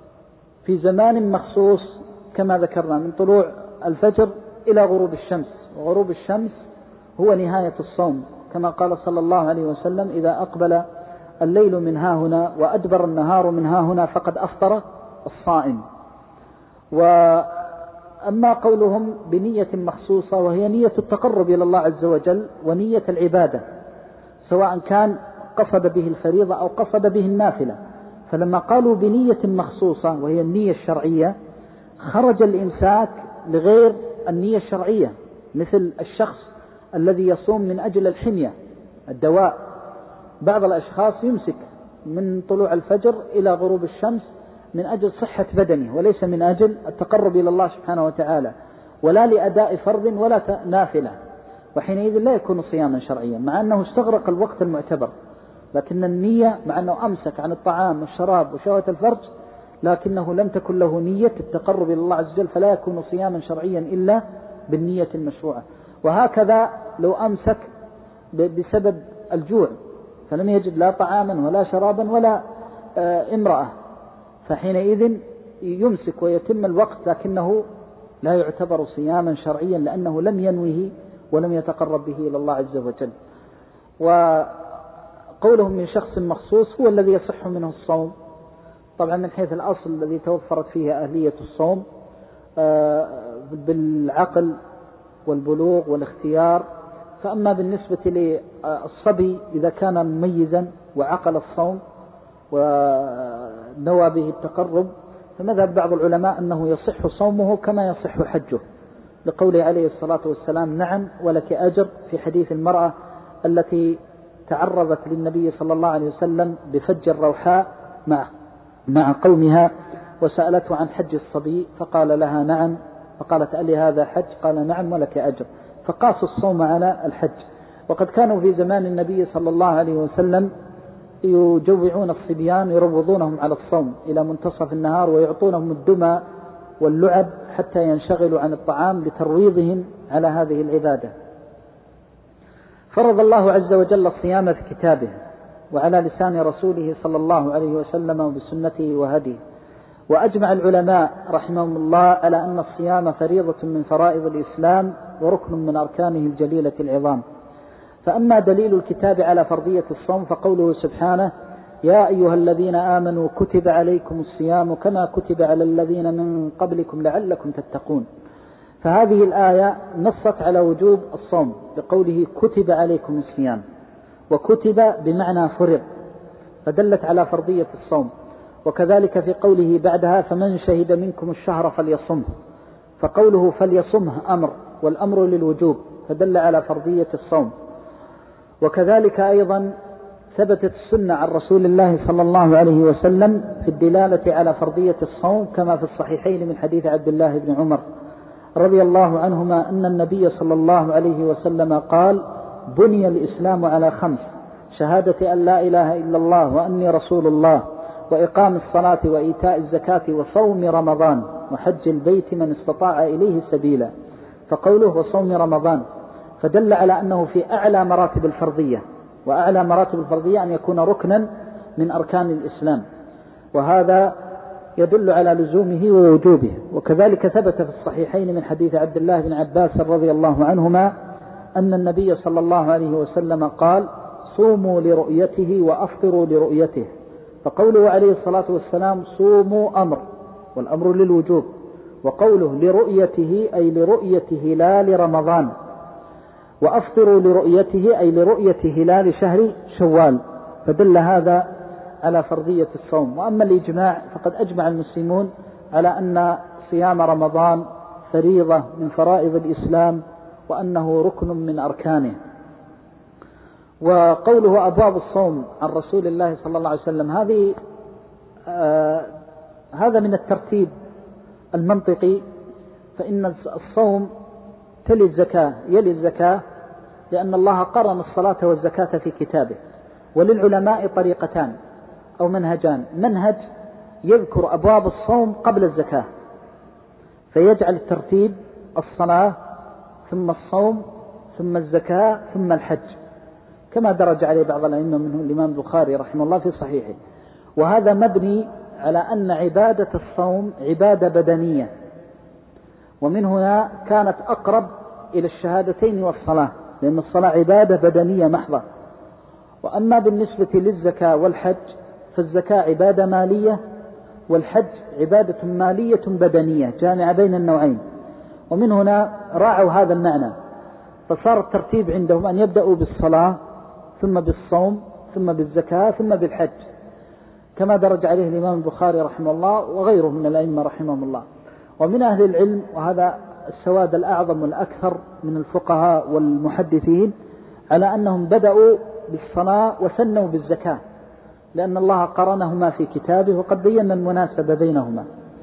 في زمان مخصوص كما ذكرنا من طلوع الفجر إلى غروب الشمس، وغروب الشمس هو نهاية الصوم كما قال صلى الله عليه وسلم إذا أقبل الليل من ها هنا وأدبر النهار من ها هنا فقد أفطر الصائم. وأما قولهم بنية مخصوصة وهي نية التقرب إلى الله عز وجل ونية العبادة، سواء كان قصد به الفريضة أو قصد به النافلة، فلما قالوا بنية مخصوصة وهي النية الشرعية خرج الإمساك لغير النية الشرعية، مثل الشخص الذي يصوم من أجل الحمية الدواء. بعض الأشخاص يمسك من طلوع الفجر إلى غروب الشمس من أجل صحة بدنه وليس من أجل التقرب إلى الله سبحانه وتعالى ولا لأداء فرض ولا نافلة، وحينئذ لا يكون صياما شرعيا مع أنه استغرق الوقت المعتبر، لكن النية مع أنه أمسك عن الطعام والشراب وشهوة الفرج لكنه لم تكن له نية التقرب إلى الله عز وجل، فلا يكون صياما شرعيا إلا بالنية المشروعة. وهكذا لو أمسك بسبب الجوع فلم يجد لا طعاما ولا شرابا ولا آه امرأة، فحينئذ يمسك ويتم الوقت لكنه لا يعتبر صياما شرعيا لأنه لم ينوه ولم يتقرب به إلى الله عز وجل. وقولهم من شخص مخصوص هو الذي يصح منه الصوم، طبعا من حيث الأصل الذي توفرت فيه أهلية الصوم آه بالعقل والبلوغ والاختيار. فأما بالنسبة للصبي إذا كان مميزا وعقل الصوم ونوى به التقرب فمذهب بعض العلماء أنه يصح صومه كما يصح حجه، لقوله عليه الصلاة والسلام نعم ولك أجر في حديث المرأة التي تعرضت للنبي صلى الله عليه وسلم بفج الروحاء مع مع قومها وسألته عن حج الصبي فقال لها نعم، فقالت ألي هذا حج؟ قال نعم ولك أجر، فقاس الصوم على الحج. وقد كانوا في زمان النبي صلى الله عليه وسلم يجوعون الصبيان يروضونهم على الصوم إلى منتصف النهار ويعطونهم الدمى واللعب حتى ينشغلوا عن الطعام لترويضهم على هذه العبادة. فرض الله عز وجل الصيام في كتابه وعلى لسان رسوله صلى الله عليه وسلم وبسنته وهديه. وأجمع العلماء رحمهم الله على أن الصيام فريضة من فرائض الإسلام وركن من أركانه الجليلة العظام. فأما دليل الكتاب على فرضية الصوم فقوله سبحانه: يا أيها الذين آمنوا كتب عليكم الصيام كما كتب على الذين من قبلكم لعلكم تتقون. فهذه الآية نصت على وجوب الصوم بقوله كتب عليكم الصيام، وكتب بمعنى فرض، فدلت على فرضية الصوم. وكذلك في قوله بعدها: فمن شهد منكم الشهر فليصمه، فقوله فليصمه أمر، والأمر للوجوب، فدل على فرضية الصوم. وكذلك أيضا ثبتت السنة عن رسول الله صلى الله عليه وسلم في الدلالة على فرضية الصوم، كما في الصحيحين من حديث عبد الله بن عمر رضي الله عنهما أن النبي صلى الله عليه وسلم قال: بني الإسلام على خمس: شهادة أن لا إله إلا الله وأني رسول الله، وإقام الصلاة وإيتاء الزكاة وصوم رمضان وحج البيت من استطاع إليه سبيلا. فقوله وصوم رمضان فدل على أنه في أعلى مراتب الفرضية، وأعلى مراتب الفرضية أن يكون ركنا من أركان الإسلام، وهذا يدل على لزومه ووجوبه. وكذلك ثبت في الصحيحين من حديث عبد الله بن عباس رضي الله عنهما أن النبي صلى الله عليه وسلم قال: صوموا لرؤيته وأفطروا لرؤيته. فقوله عليه الصلاة والسلام صوموا أمر، والأمر للوجوب، وقوله لرؤيته أي لرؤية هلال رمضان، وأفطروا لرؤيته أي لرؤية هلال شهر شوال، فدل هذا على فرضية الصوم. وأما الإجماع فقد أجمع المسلمون على أن صيام رمضان فريضة من فرائض الإسلام، وأنه ركن من أركانه. وقوله أبواب الصوم عن رسول الله صلى الله عليه وسلم، هذه آه هذا من الترتيب المنطقي، فإن الصوم تلي الزكاة يلي الزكاة، لأن الله قرن الصلاة والزكاة في كتابه. وللعلماء طريقتان أو منهجان: منهج يذكر أبواب الصوم قبل الزكاة فيجعل الترتيب الصلاة ثم الصوم ثم الزكاة ثم الحج، كما درج عليه بعض الأئمة منهم الإمام البخاري رحمه الله في صحيحه. وهذا مبني على أن عبادة الصوم عبادة بدنية، ومن هنا كانت أقرب إلى الشهادتين والصلاة، لأن الصلاة عبادة بدنية محضة. وأما بالنسبة للزكاة والحج فالزكاة عبادة مالية، والحج عبادة مالية بدنية جامعة بين النوعين. ومن هنا راعوا هذا المعنى، فصار الترتيب عندهم أن يبدأوا بالصلاة ثم بالصوم ثم بالزكاة ثم بالحج، كما درج عليه الإمام البخاري رحمه الله وغيره من الأئمة رحمهم الله. ومن أهل العلم، وهذا السواد الأعظم والأكثر من الفقهاء والمحدثين، على أنهم بدأوا بالصلاة وثنوا بالزكاة، لأن الله قرنهما في كتابه وقد بينا المناسبة بينهما،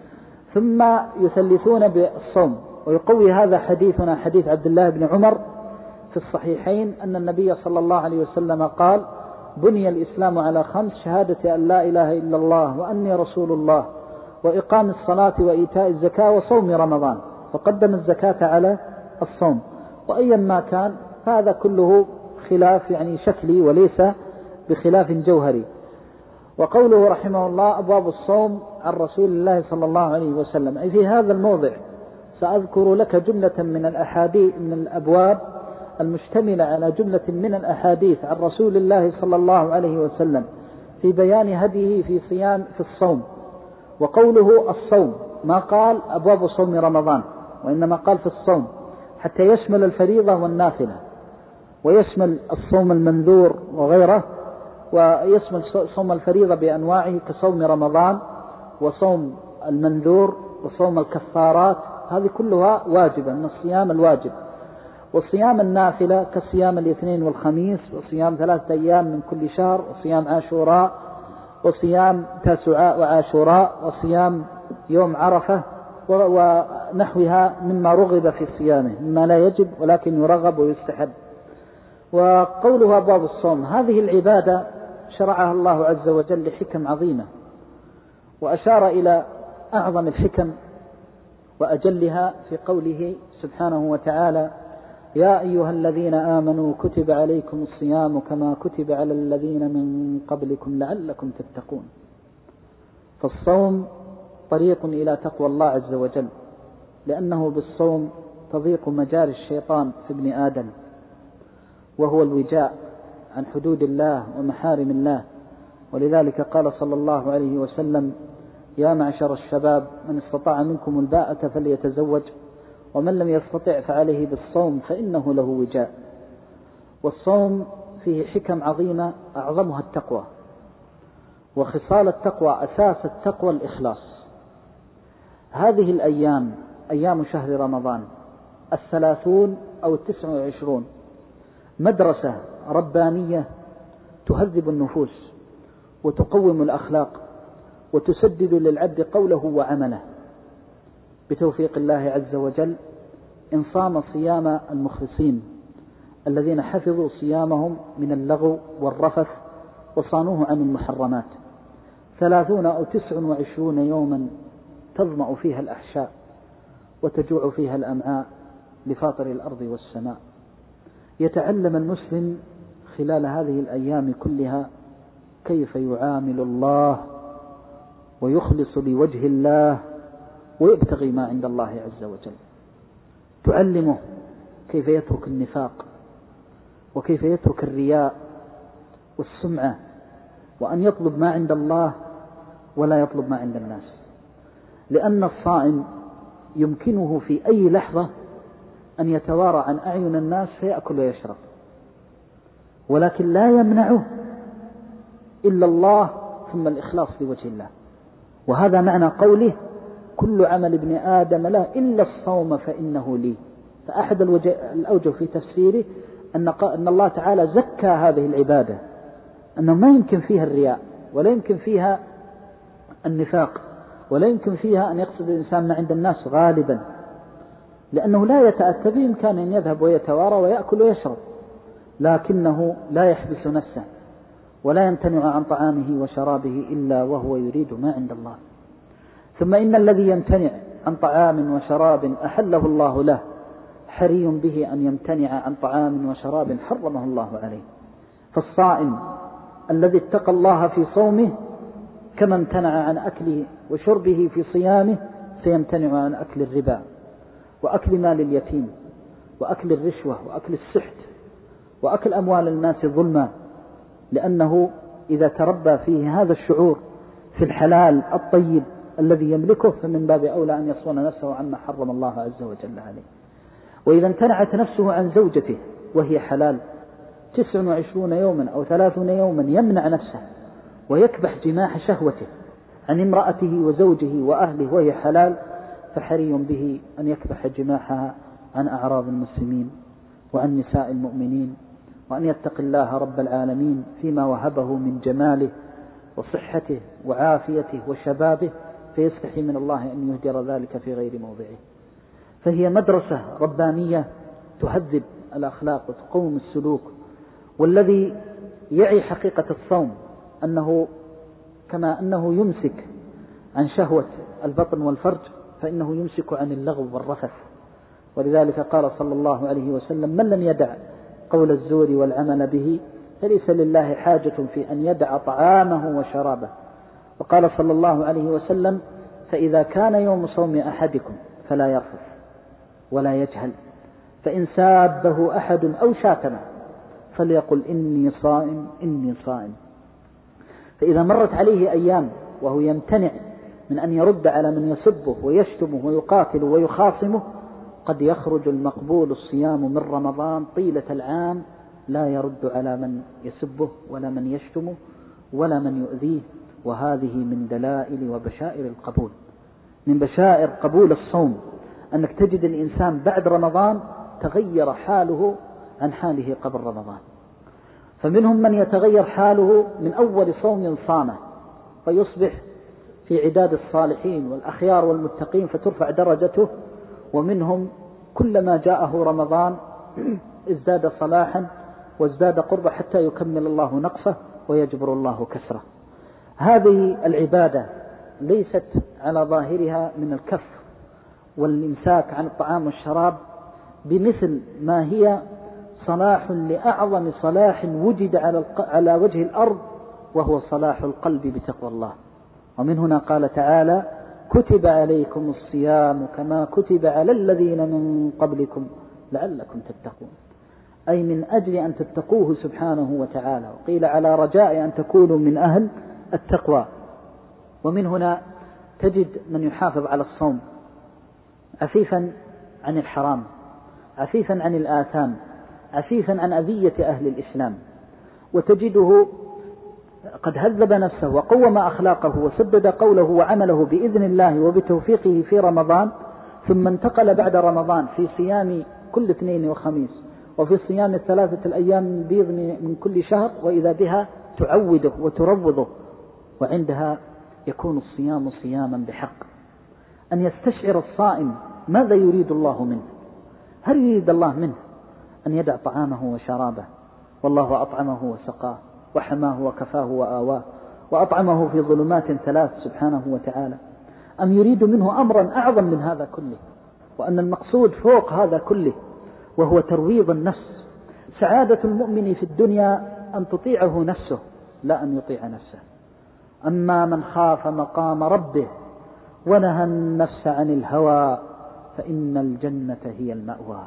ثم يثلثون بالصوم. ويقوي هذا حديثنا حديث عبد الله بن عمر في الصحيحين أن النبي صلى الله عليه وسلم قال: بني الإسلام على خمس: شهادة أن لا إله إلا الله وأني رسول الله، وإقام الصلاة وإيتاء الزكاة وصوم رمضان، فقدم الزكاة على الصوم. وأيا ما كان هذا كله خلاف يعني شكلي وليس بخلاف جوهري. وقوله رحمه الله أبواب الصوم عن رسول الله صلى الله عليه وسلم، أي في هذا الموضع سأذكر لك جملة من الأحاديث من الأبواب المشتملة على جملة من الأحاديث عن رسول الله صلى الله عليه وسلم في بيان هديه في صيام في الصوم. وقوله الصوم ما قال أبواب صوم رمضان، وإنما قال في الصوم حتى يشمل الفريضة والنافلة، ويشمل الصوم المنذور وغيره، ويشمل صوم الفريضة بأنواعه كصوم رمضان وصوم المنذور وصوم الكفارات، هذه كلها واجبة من الصيام الواجب. وصيام النافلة كصيام الاثنين والخميس، وصيام ثلاثة أيام من كل شهر، وصيام عاشوراء، وصيام تاسعاء وعاشوراء، وصيام يوم عرفة ونحوها مما رغب في صيامه، مما لا يجب ولكن يرغب ويستحب. وقولها أبواب الصوم، هذه العبادة شرعها الله عز وجل لحكم عظيمة، وأشار إلى أعظم الحكم وأجلها في قوله سبحانه وتعالى: يا أيها الذين آمنوا كتب عليكم الصيام كما كتب على الذين من قبلكم لعلكم تتقون. فالصوم طريق إلى تقوى الله عز وجل، لأنه بالصوم تضيق مجاري الشيطان في ابن آدم، وهو الوجاء عن حدود الله ومحارم الله. ولذلك قال صلى الله عليه وسلم: يا معشر الشباب من استطاع منكم الباءة فليتزوج، ومن لم يستطع فعليه بالصوم فإنه له وجاء. والصوم فيه حكم عظيمة أعظمها التقوى، وخصال التقوى أساس التقوى الإخلاص. هذه الأيام أيام شهر رمضان الثلاثون أو التسع وعشرون مدرسة ربانية تهذب النفوس وتقوم الأخلاق وتسدد للعبد قوله وعمله بتوفيق الله عز وجل، إن صام صيام المخلصين الذين حفظوا صيامهم من اللغو والرفث وصانوه عن المحرمات. ثلاثون أو تسع وعشرون يوما تظمأ فيها الأحشاء وتجوع فيها الأمعاء لفاطر الأرض والسماء. يتعلم المسلم خلال هذه الأيام كلها كيف يعامل الله ويخلص لوجه الله ويبتغي ما عند الله عز وجل. تعلمه كيف يترك النفاق، وكيف يترك الرياء والسمعة، وأن يطلب ما عند الله ولا يطلب ما عند الناس. لأن الصائم يمكنه في أي لحظة أن يتوارى عن أعين الناس فيأكل ويشرب، ولكن لا يمنعه إلا الله ثم الإخلاص لوجه الله. وهذا معنى قوله: كل عمل ابن آدم له إلا الصوم فإنه لي. فأحد الأوجه في تفسيره أن الله تعالى زكى هذه العبادة، أنه ما يمكن فيها الرياء، ولا يمكن فيها النفاق، ولا يمكن فيها أن يقصد الإنسان ما عند الناس غالبا، لأنه لا يتأتى بإمكانه أن يذهب ويتوارى ويأكل ويشرب، لكنه لا يحبس نفسه ولا يمتنع عن طعامه وشرابه إلا وهو يريد ما عند الله. ثم إن الذي يمتنع عن طعام وشراب أحله الله له حري به أن يمتنع عن طعام وشراب حرمه الله عليه. فالصائم الذي اتقى الله في صومه كما امتنع عن أكله وشربه في صيامه سيمتنع عن أكل الربا وأكل مال اليتيم وأكل الرشوة وأكل السحت وأكل أموال الناس ظلما، لأنه إذا تربى فيه هذا الشعور في الحلال الطيب الذي يملكه فمن باب أولى أن يصون نفسه عما حرم الله عز وجل عليه. وإذا امتنعت نفسه عن زوجته وهي حلال تسع وعشرون يوما أو ثلاثون يوما يمنع نفسه ويكبح جماح شهوته عن امرأته وزوجه وأهله وهي حلال، فحري به أن يكبح جماحها عن أعراض المسلمين وعن نساء المؤمنين، وأن يتقي الله رب العالمين فيما وهبه من جماله وصحته وعافيته وشبابه، فيستحي من الله أن يهدر ذلك في غير موضعه. فهي مدرسة ربانية تهذب الأخلاق وتقوم السلوك. والذي يعي حقيقة الصوم أنه كما أنه يمسك عن شهوة البطن والفرج فإنه يمسك عن اللغو والرفث. ولذلك قال صلى الله عليه وسلم: من لم يدع قول الزور والعمل به فليس لله حاجة في أن يدع طعامه وشرابه. وقال صلى الله عليه وسلم: فإذا كان يوم صوم أحدكم فلا يرفث ولا يجهل، فإن سابه أحد أو شاتمه فليقل إني صائم إني صائم. فإذا مرت عليه أيام وهو يمتنع من أن يرد على من يسبه ويشتمه ويقاتله ويخاصمه، قد يخرج المقبول الصيام من رمضان طيلة العام لا يرد على من يسبه ولا من يشتمه ولا من يؤذيه. وهذه من دلائل وبشائر القبول. من بشائر قبول الصوم أنك تجد الإنسان بعد رمضان تغير حاله عن حاله قبل رمضان. فمنهم من يتغير حاله من أول صوم صامه فيصبح في عداد الصالحين والأخيار والمتقين فترفع درجته، ومنهم كلما جاءه رمضان ازداد صلاحا وازداد قربا حتى يكمل الله نقصه ويجبر الله كسره. هذه العبادة ليست على ظاهرها من الكف والإمساك عن الطعام والشراب بمثل ما هي صلاح لأعظم صلاح وجد على على وجه الأرض، وهو صلاح القلب بتقوى الله. ومن هنا قال تعالى: كتب عليكم الصيام كما كتب على الذين من قبلكم لعلكم تتقون، أي من أجل أن تتقوه سبحانه وتعالى، وقيل على رجاء أن تكونوا من أهل التقوى. ومن هنا تجد من يحافظ على الصوم عفيفا عن الحرام، عفيفا عن الآثام، عفيفا عن أذية أهل الإسلام، وتجده قد هذب نفسه وقوم أخلاقه وسدد قوله وعمله بإذن الله وبتوفيقه في رمضان، ثم انتقل بعد رمضان في صيام كل اثنين وخميس، وفي صيام الثلاثة الأيام بإذن من كل شهر، وإذا بها تعوده وتروضه، وعندها يكون الصيام صياما بحق. أن يستشعر الصائم ماذا يريد الله منه. هل يريد الله منه أن يدع طعامه وشرابه، والله أطعمه وسقاه وحماه وكفاه وآواه وأطعمه في ظلمات ثلاث سبحانه وتعالى، أم يريد منه أمرا أعظم من هذا كله، وأن المقصود فوق هذا كله وهو ترويض النفس. سعادة المؤمن في الدنيا أن تطيعه نفسه لا أن يطيع نفسه. أما من خاف مقام ربه ونهى النفس عن الهوى فإن الجنة هي المأوى.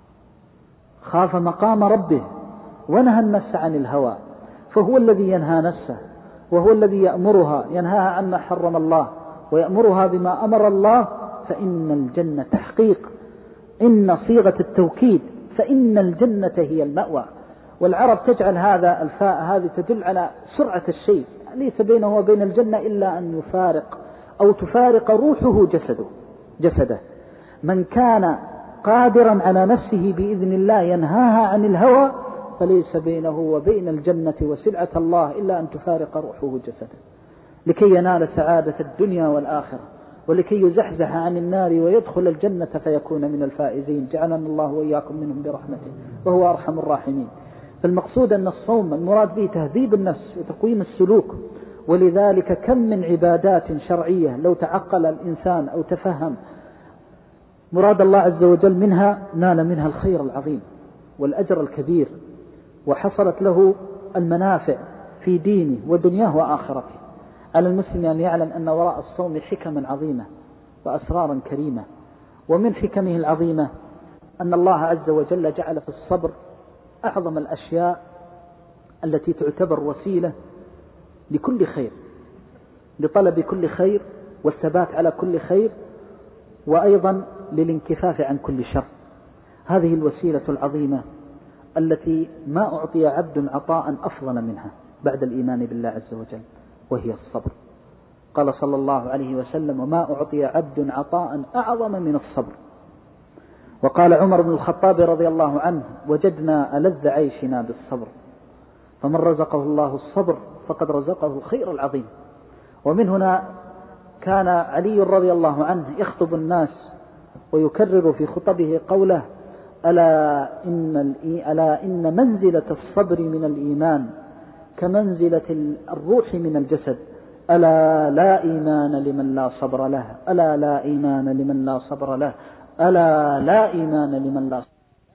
خاف مقام ربه ونهى النفس عن الهوى، فهو الذي ينهى نفسه، وهو الذي يأمرها، ينهاها عما حرم الله ويأمرها بما أمر الله، فإن الجنة تحقيق، إن صيغة التوكيد، فإن الجنة هي المأوى. والعرب تجعل هذا الفاء هذه تدل على سرعة الشيء، ليس بينه وبين الجنة إلا أن يفارق أو تفارق روحه جسده جسده. من كان قادرا على نفسه بإذن الله ينهاها عن الهوى، فليس بينه وبين الجنة وسلعة الله إلا أن تفارق روحه جسده، لكي ينال سعادة الدنيا والآخرة، ولكي يزحزح عن النار ويدخل الجنة فيكون من الفائزين. جعلنا الله وإياكم منهم برحمته وهو أرحم الراحمين. فالمقصود أن الصوم المراد به تهذيب النفس وتقويم السلوك، ولذلك كم من عبادات شرعية لو تعقل الإنسان أو تفهم مراد الله عز وجل منها نال منها الخير العظيم والأجر الكبير، وحصلت له المنافع في دينه ودنياه وآخرته. على المسلم أن يعلم أن وراء الصوم حكما عظيمة وأسرارا كريمة. ومن حكمه العظيمة أن الله عز وجل جعل في الصبر أعظم الأشياء التي تعتبر وسيلة لكل خير، لطلب كل خير والثبات على كل خير، وأيضا للانكفاف عن كل شر. هذه الوسيلة العظيمة التي ما أعطي عبد عطاء أفضل منها بعد الإيمان بالله عز وجل، وهي الصبر. قال صلى الله عليه وسلم: وما أعطي عبد عطاء أعظم من الصبر. وقال عمر بن الخطاب رضي الله عنه: وجدنا ألذ عيشنا بالصبر، فمن رزقه الله الصبر فقد رزقه الخير العظيم. ومن هنا كان علي رضي الله عنه يخطب الناس ويكرر في خطبه قوله: ألا إن, ألا إن منزلة الصبر من الإيمان كمنزلة الروح من الجسد، ألا لا إيمان لمن لا صبر له، ألا لا إيمان لمن لا صبر له، ألا لا إيمان لمن لا صبر له.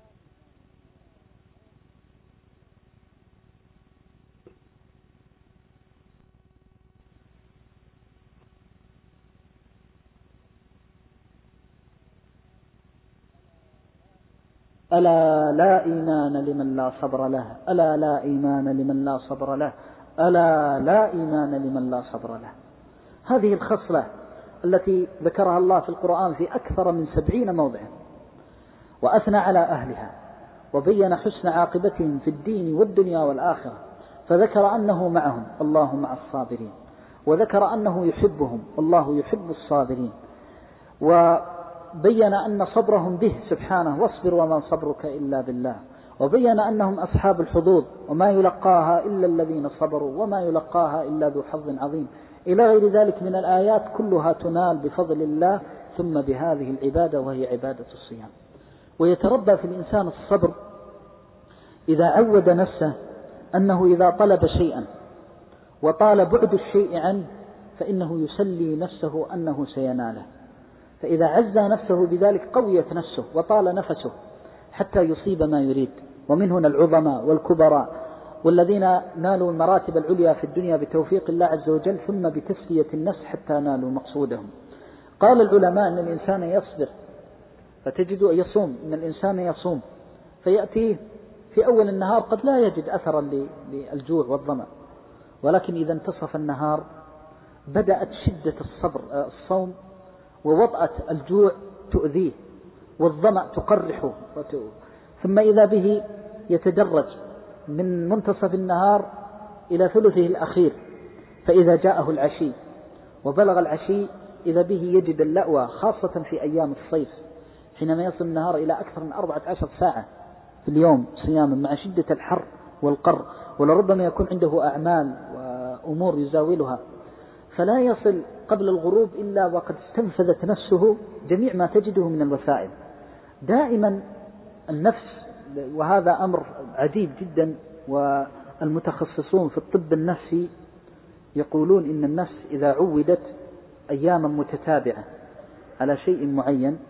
ألا لا إيمان لمن لا صبر له، ألا لا إيمان لمن لا صبر له، ألا لا إيمان لمن لا صبر له. هذه الخصلة التي ذكرها الله في القرآن في أكثر من سبعين موضع، وأثنى على أهلها وبين حسن عاقبتهم في الدين والدنيا والآخرة، فذكر أنه معهم والله مع الصابرين، وذكر أنه يحبهم والله يحب الصابرين، وبين أن صبرهم به سبحانه: واصبر وما صبرك إلا بالله، وبين أنهم أصحاب الحظوظ وما يلقاها إلا الذين صبروا وما يلقاها إلا ذو حظ عظيم، إلى غير ذلك من الآيات كلها تنال بفضل الله ثم بهذه العبادة وهي عبادة الصيام. ويتربى في الإنسان الصبر إذا عود نفسه أنه إذا طلب شيئا وطال بعد الشيء عنه فإنه يسلي نفسه أنه سيناله، فإذا عزى نفسه بذلك قويت نفسه وطال نفسه، حتى يصيب ما يريد. ومن هنا العظماء والكبراء والذين نالوا المراتب العليا في الدنيا بتوفيق الله عز وجل ثم بتسلية النفس حتى نالوا مقصودهم. قال العلماء أن الإنسان يصبر، فتجد يصوم، أن الإنسان يصوم فيأتيه في أول النهار قد لا يجد أثرا للجوع والظمأ، ولكن إذا انتصف النهار بدأت شدة الصبر الصوم ووطأة الجوع تؤذيه والظمأ تقرحه، ثم إذا به يتدرج من منتصف النهار إلى ثلثه الأخير، فإذا جاءه العشي وبلغ العشي إذا به يجد اللأوى، خاصة في أيام الصيف حينما يصل النهار إلى أكثر من أربعة عشر ساعة في اليوم صياما مع شدة الحر والقر، ولربما يكون عنده أعمال وأمور يزاولها، فلا يصل قبل الغروب إلا وقد استنفذت نفسه جميع ما تجده من الوسائل. دائما النفس، وهذا أمر عجيب جدا، والمتخصصون في الطب النفسي يقولون إن النفس إذا عودت أياما متتابعة على شيء معين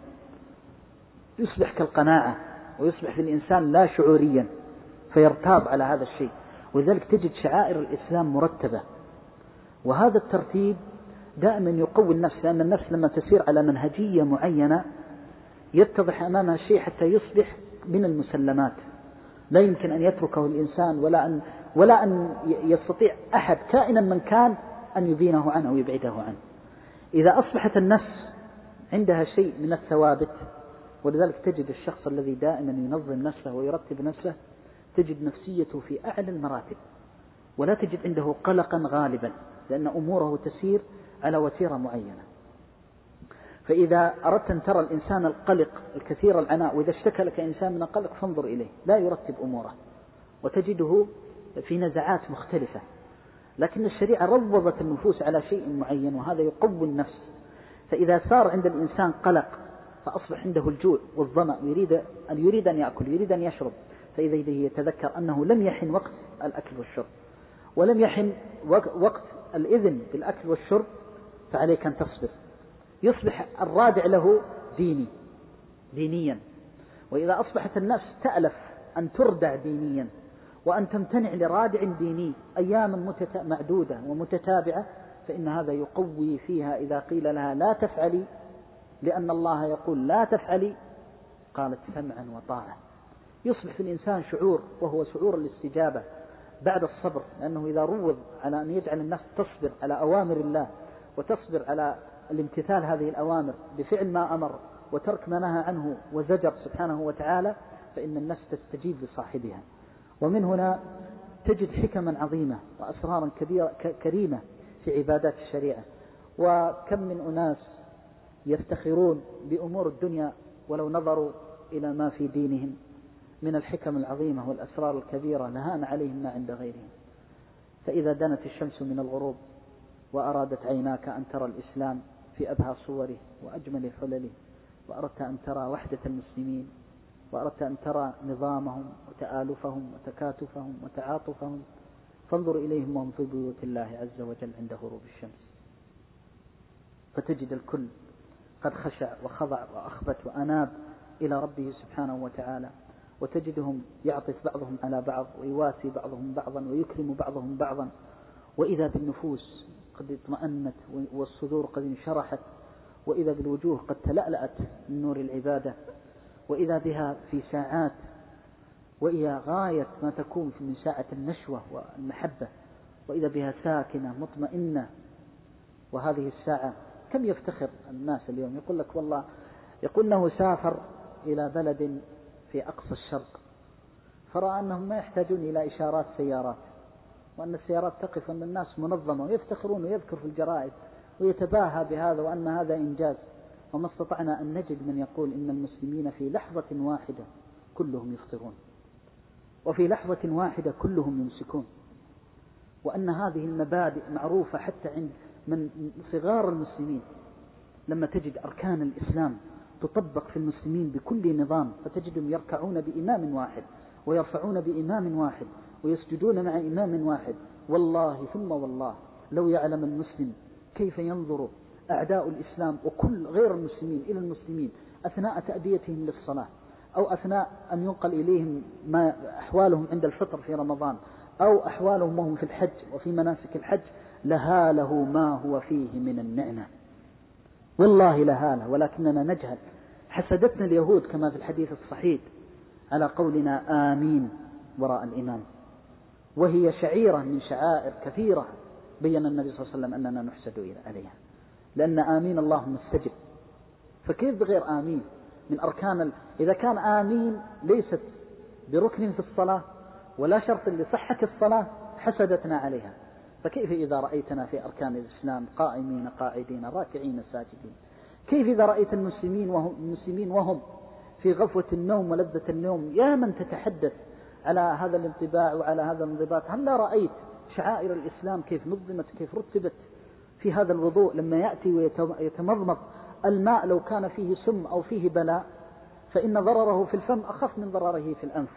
يصبح كالقناعة، ويصبح في الإنسان لا شعوريا فيرتاب على هذا الشيء، ولذلك تجد شعائر الإسلام مرتبة، وهذا الترتيب دائما يقوي النفس، لأن النفس لما تسير على منهجية معينة يتضح أمامها الشيء حتى يصبح من المسلمات، لا يمكن أن يتركه الإنسان ولا أن, ولا أن يستطيع أحد كائنا من كان أن يبينه عنه أو يبعده عنه. إذا أصبحت النفس عندها شيء من الثوابت، ولذلك تجد الشخص الذي دائما ينظم نفسه ويرتب نفسه تجد نفسيته في أعلى المراتب، ولا تجد عنده قلقا غالبا، لأن أموره تسير على وتيرة معينة. فإذا أردت أن ترى الإنسان القلق الكثير العناء، وإذا اشتكى لك إنسان من القلق فانظر إليه لا يرتب أموره، وتجده في نزعات مختلفة. لكن الشريعة روضت النفوس على شيء معين، وهذا يقوي النفس. فإذا صار عند الإنسان قلق فأصبح عنده الجوع والظمأ، يريد أن يريد أن يأكل، يريد أن يشرب، فإذا يتذكر أنه لم يحن وقت الأكل والشرب، ولم يحن وقت الإذن بالأكل والشرب، فعليك أن تصبر. يصبح الرادع له ديني دينيا. وإذا أصبحت النفس تألف أن تردع دينيا وأن تمتنع لرادع ديني أياما معدودة ومتتابعة، فإن هذا يقوي فيها. إذا قيل لها لا تفعلي لأن الله يقول لا تفعلي قالت سمعا وطاعة. يصبح في الإنسان شعور، وهو شعور الاستجابة بعد الصبر، لأنه إذا روض على أن يجعل النفس تصبر على أوامر الله وتصبر على الامتثال هذه الأوامر بفعل ما أمر وترك ما نهى عنه وزجر سبحانه وتعالى، فإن النفس تستجيب لصاحبها. ومن هنا تجد حكما عظيمة وأسرارا كبيرة كريمة في عبادات الشريعة. وكم من أناس يفتخرون بأمور الدنيا ولو نظروا إلى ما في دينهم من الحكم العظيمة والأسرار الكبيرة لهان عليهم ما عند غيرهم. فإذا دنت الشمس من الغروب وأرادت عيناك أن ترى الإسلام في أبهى صوره وأجمل حلله، وأردت أن ترى وحدة المسلمين، وأردت أن ترى نظامهم وتآلفهم وتكاتفهم وتعاطفهم، فانظر إليهم وهم في بيوت الله عز وجل عند غروب الشمس، فتجد الكل قد خشع وخضع وأخبت وأناب إلى ربه سبحانه وتعالى، وتجدهم يعطف بعضهم على بعض ويواسي بعضهم بعضا ويكرم بعضهم بعضا. وإذا بالنفوس قد اطمأنت والصدور قد انشرحت، وإذا بالوجوه قد تلألأت من نور العبادة، وإذا بها في ساعات وإذا غاية ما تكون من ساعة النشوة والمحبة، وإذا بها ساكنة مطمئنة. وهذه الساعة كم يفتخر الناس اليوم، يقول لك والله يقول أنه سافر إلى بلد في أقصى الشرق فرأى أنهم ما يحتاجون إلى إشارات سيارات، وأن السيارات تقف، أن الناس منظمة، ويفتخرون ويذكر في الجرائد ويتباهى بهذا وأن هذا إنجاز. وما استطعنا أن نجد من يقول إن المسلمين في لحظة واحدة كلهم يفطرون، وفي لحظة واحدة كلهم يمسكون، وأن هذه المبادئ معروفة حتى عند من صغار المسلمين. لما تجد أركان الإسلام تطبق في المسلمين بكل نظام، فتجدهم يركعون بإمام واحد ويرفعون بإمام واحد ويسجدون مع إمام واحد. والله ثم والله لو يعلم المسلم كيف ينظر أعداء الإسلام وكل غير المسلمين إلى المسلمين أثناء تأديتهم للصلاة أو أثناء أن ينقل إليهم ما أحوالهم عند الفطر في رمضان أو أحوالهم وهم في الحج وفي مناسك الحج، لهاله ما هو فيه من النعمة، والله لهاله، ولكننا نجهل. حسدتنا اليهود كما في الحديث الصحيح على قولنا آمين وراء الإمام، وهي شعيرة من شعائر كثيرة بين النبي صلى الله عليه وسلم أننا نحسد عليها، لأن آمين اللهم استجب. فكيف بغير آمين من أركان ال... إذا كان آمين ليست بركن في الصلاة ولا شرط لصحة الصلاة حسدتنا عليها، فكيف إذا رأيتنا في أركان الإسلام قائمين قاعدين راكعين ساجدين؟ كيف إذا رأيت المسلمين وهم, المسلمين وهم في غفوة النوم ولذة النوم؟ يا من تتحدث على هذا الانطباع وعلى هذا الانضباط، هل لا رأيت شعائر الإسلام كيف نظمت كيف رتبت في هذا الوضوء؟ لما يأتي ويتمضمض الماء لو كان فيه سم أو فيه بلاء فإن ضرره في الفم أخف من ضرره في الأنف،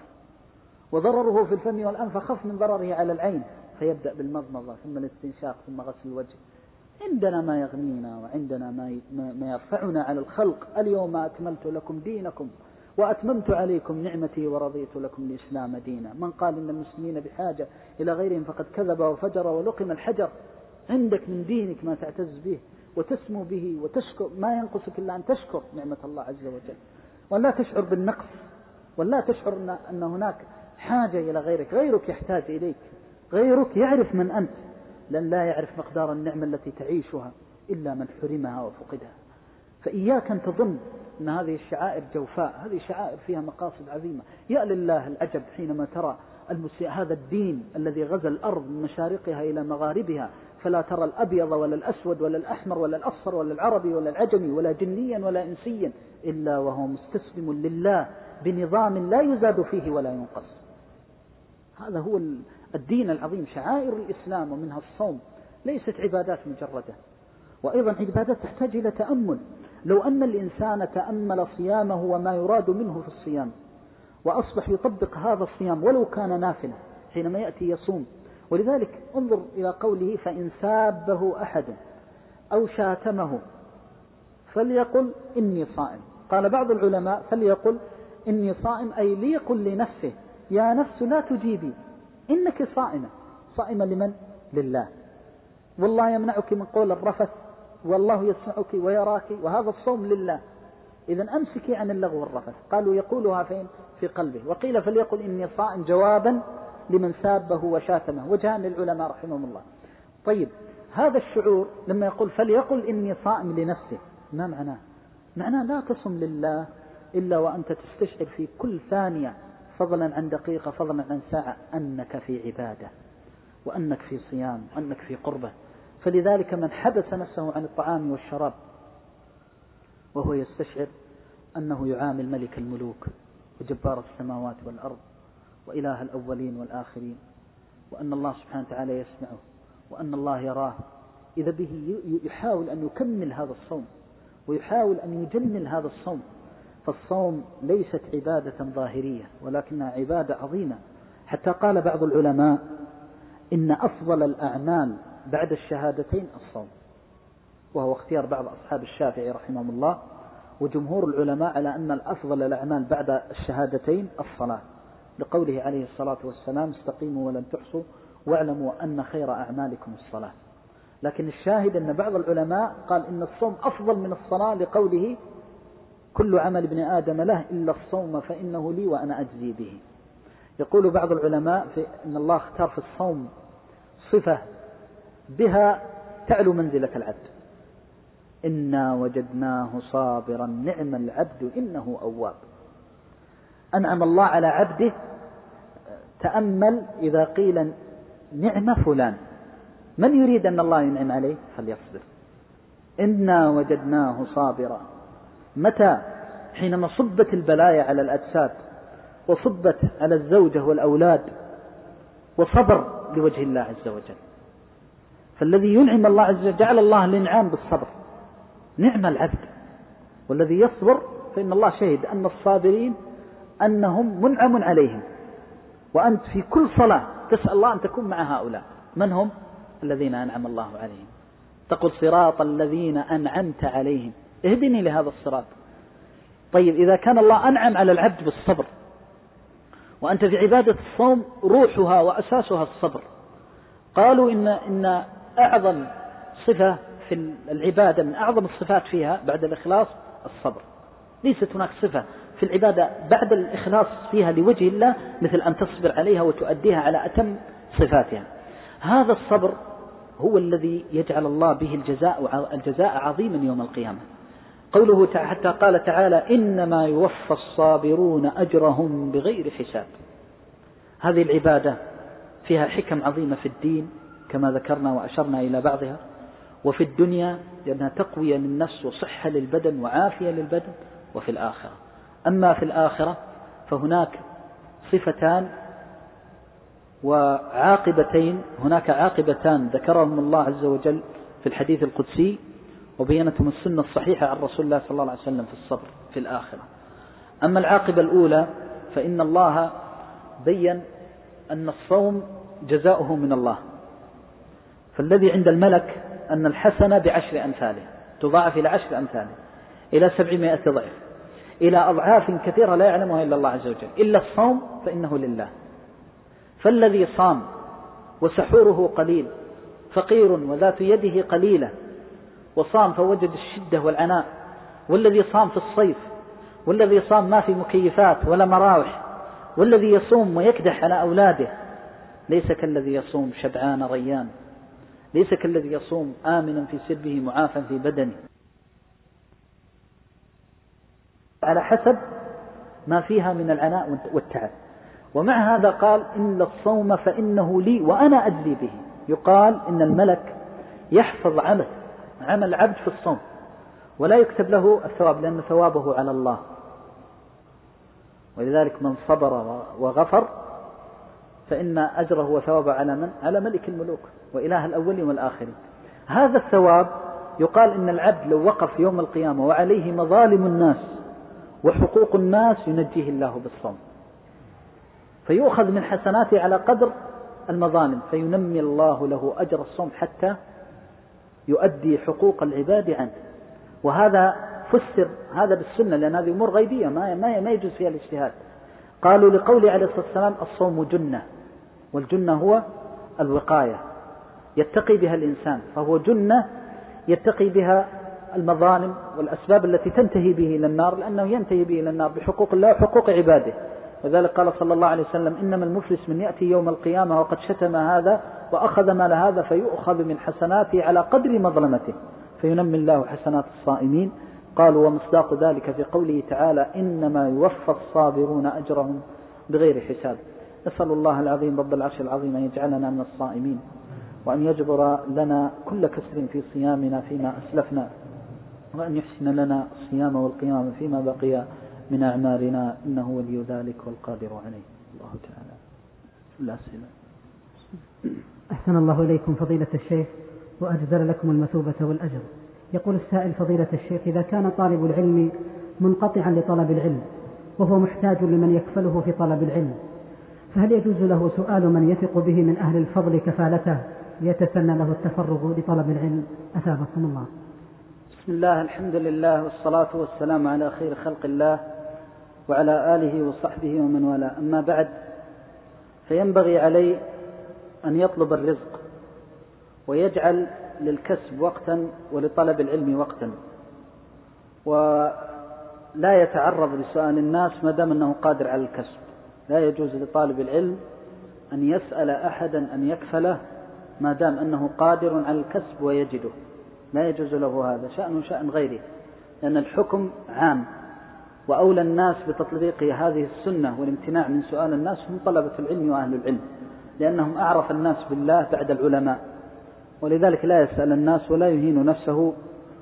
وضرره في الفم والأنف أخف من ضرره على العين، فيبدأ بالمضمضة ثم الاستنشاق ثم غسل الوجه. عندنا ما يغنينا وعندنا ما ما يرفعنا على الخلق. اليوم أكملت لكم دينكم وأتممت عليكم نعمتي ورضيت لكم الإسلام دينا. من قال إن المسلمين بحاجة إلى غيرهم فقد كذب وفجر ولقم الحجر. عندك من دينك ما تعتز به وتسمو به وتشكر، ما ينقصك إلا أن تشكر نعمة الله عز وجل، ولا تشعر بالنقص، ولا تشعر أن هناك حاجة إلى غيرك. غيرك يحتاج إليك، غيرك يعرف من أنت، لأن لا يعرف مقدار النعمة التي تعيشها إلا من حرمها وفقدها. فإياك أن تظن أن هذه الشعائر جوفاء، هذه شعائر فيها مقاصد عظيمة. يا لله العجب حينما ترى المسيء هذا الدين الذي غزا الأرض من مشارقها إلى مغاربها، فلا ترى الأبيض ولا الأسود ولا الأحمر ولا الأصفر ولا العربي ولا العجمي ولا جنيا ولا إنسيا إلا وهو مستسلم لله بنظام لا يزاد فيه ولا ينقص. هذا هو الدين العظيم، شعائر الإسلام، ومنها الصوم. ليست عبادات مجردة، وأيضا عبادات تحتاج إلى تأمل. لو أن الإنسان تأمل صيامه وما يراد منه في الصيام وأصبح يطبق هذا الصيام ولو كان نافلة حينما يأتي يصوم. ولذلك انظر إلى قوله فإن سابه أحد أو شاتمه فليقل إني صائم. قال بعض العلماء فليقل إني صائم، أي ليقل لنفسه يا نفس لا تجيبي إنك صائمة. صائمة لمن؟ لله. والله يمنعك من قول الرفث، والله يسمعك ويراك، وهذا الصوم لله. إذن أمسكي عن اللغو والرفث. قالوا يقولها فين؟ في قلبه. وقيل فليقل إني صائم جوابا لمن سابه وشاتمه، وجهان للعلماء رحمهم الله. طيب هذا الشعور لما يقول فليقل إني صائم لنفسه، ما معناه؟ معناه لا تصم لله إلا وأنت تستشعر في كل ثانية، فضلا عن دقيقة فضلا عن ساعة، أنك في عبادة وأنك في صيام وأنك في قربة. فلذلك من حبس نفسه عن الطعام والشراب وهو يستشعر أنه يعامل ملك الملوك وجبار السماوات والأرض وإله الأولين والآخرين، وأن الله سبحانه وتعالى يسمعه وأن الله يراه، إذا به يحاول أن يكمل هذا الصوم ويحاول أن يجمل هذا الصوم. فالصوم ليست عبادة ظاهرية ولكنها عبادة عظيمة. حتى قال بعض العلماء إن أفضل الأعمال بعد الشهادتين الصوم، وهو اختيار بعض أصحاب الشافعي رحمهم الله، وجمهور العلماء على أن الأفضل الأعمال بعد الشهادتين الصلاة، لقوله عليه الصلاة والسلام استقيموا ولن تحصوا واعلموا أن خير أعمالكم الصلاة. لكن الشاهد أن بعض العلماء قال إن الصوم أفضل من الصلاة، لقوله كل عمل ابن آدم له إلا الصوم فإنه لي وأنا أجزي به. يقول بعض العلماء في أن الله اختار في الصوم صفة بها تعلو منزلة العبد: إنا وجدناه صابرا نعم العبد إنه أواب. أنعم الله على عبده. تأمل إذا قيل نعم فلان، من يريد أن الله ينعم عليه فليصبر. إنا وجدناه صابرا. متى؟ حينما صبت البلايا على الأجساد وصبت على الزوجة والأولاد وصبر لوجه الله عز وجل. فالذي ينعم الله عز وجل جعل الله الإنعام بالصبر. نعم العبد. والذي يصبر فإن الله شهد أن الصابرين أنهم منعم عليهم. وأنت في كل صلاة تسأل الله أن تكون مع هؤلاء. من هم؟ الذين أنعم الله عليهم. تقول صراط الذين أنعمت عليهم، اهدني لهذا الصراط. طيب إذا كان الله أنعم على العبد بالصبر، وأنت في عبادة الصوم روحها وأساسها الصبر، قالوا إن, إن أعظم صفة في العبادة من أعظم الصفات فيها بعد الإخلاص الصبر. ليست هناك صفة في العبادة بعد الإخلاص فيها لوجه الله مثل أن تصبر عليها وتؤديها على أتم صفاتها. هذا الصبر هو الذي يجعل الله به الجزاء الجزاء عظيما يوم القيامة. قوله تعالى حتى قال تعالى إنما يوفى الصابرون أجرهم بغير حساب. هذه العبادة فيها حكم عظيمة في الدين كما ذكرنا وأشرنا إلى بعضها، وفي الدنيا لأنها تقوية للنفس وصحة للبدن وعافية للبدن، وفي الآخرة. أما في الآخرة فهناك صفتان وعاقبتين، هناك عاقبتان ذكرهم الله عز وجل في الحديث القدسي وبينتهم السنة الصحيحة عن رسول الله صلى الله عليه وسلم في الصبر في الآخرة. أما العاقبة الأولى فإن الله بين أن الصوم جزاؤه من الله، فالذي عند الملك أن الحسنة بعشر أمثاله تضاعف إلى عشر أمثاله إلى سبعمائة ضعف، إلى أضعاف كثيرة لا يعلمها إلا الله عز وجل. إلا الصوم فإنه لله. فالذي صام وسحوره قليل فقير وذات يده قليلة وصام فوجد الشدة والعناء، والذي صام في الصيف، والذي صام ما في مكيفات ولا مراوح، والذي يصوم ويكدح على أولاده، ليس كالذي يصوم شبعان ريان، ليس كالذي يصوم آمنا في سربه معافا في بدنه، على حسب ما فيها من العناء والتعب. ومع هذا قال إن الصوم فإنه لي وأنا أجزي به. يقال إن الملك يحفظ عمل عمل العبد في الصوم ولا يكتب له الثواب لأن ثوابه على الله، ولذلك من صبر وغفر فإن أجره وثوابه على من؟ على ملك الملوك وإله الأولين والآخرين. هذا الثواب يقال إن العبد لو وقف يوم القيامة وعليه مظالم الناس وحقوق الناس ينجيه الله بالصوم، فيؤخذ من حسناته على قدر المظالم، فينمي الله له أجر الصوم حتى يؤدي حقوق العباد عنه. وهذا فسر هذا بالسنة لأن هذه أمور غيبية ما ما يجوز فيها الاجتهاد. قالوا لقول عليه الصلاة والسلام الصوم جنة، والجنة هو الوقاية يتقي بها الإنسان، فهو جنة يتقي بها المظالم والأسباب التي تنتهي به إلى النار، لأنه ينتهي به إلى النار بحقوق الله وحقوق عباده. وذلك قال صلى الله عليه وسلم إنما المفلس من يأتي يوم القيامة وقد شتم هذا وأخذ مال هذا فيؤخذ من حسناته على قدر مظلمته فينمي الله حسنات الصائمين. قالوا ومصداق ذلك في قوله تعالى إنما يوفى الصابرون أجرهم بغير حساب. نسأل الله العظيم رب العرش العظيم أن يجعلنا من الصائمين، وأن يجبر لنا كل كسر في صيامنا فيما أسلفنا، وأن يحسن لنا الصيام والقيام فيما بقي من أعمارنا، إنه ولي ذلك والقادر عليه. الله تعالى لا سلام. أحسن الله إليكم فضيلة الشيخ وأجزل لكم المثوبة والأجر. يقول السائل فضيلة الشيخ إذا كان طالب العلم منقطعا لطلب العلم وهو محتاج لمن يكفله في طلب العلم، فهل يجوز له سؤال من يثق به من أهل الفضل كفالته ليتسنى له التفرغ لطلب العلم؟ أثابكم الله. بسم الله الحمد لله والصلاة والسلام على خير خلق الله وعلى آله وصحبه ومن والاه. أما بعد، فينبغي عليه أن يطلب الرزق ويجعل للكسب وقتا ولطلب العلم وقتا، ولا يتعرض لسؤال الناس ما دام أنه قادر على الكسب. لا يجوز لطالب العلم أن يسأل أحدا أن يكفله ما دام أنه قادر على الكسب ويجده، لا يجوز له هذا، شأنه شأن غيره، لأن الحكم عام، وأولى الناس بتطبيق هذه السنة والامتناع من سؤال الناس هم طلبة العلم وأهل العلم، لأنهم أعرف الناس بالله بعد العلماء، ولذلك لا يسأل الناس ولا يهين نفسه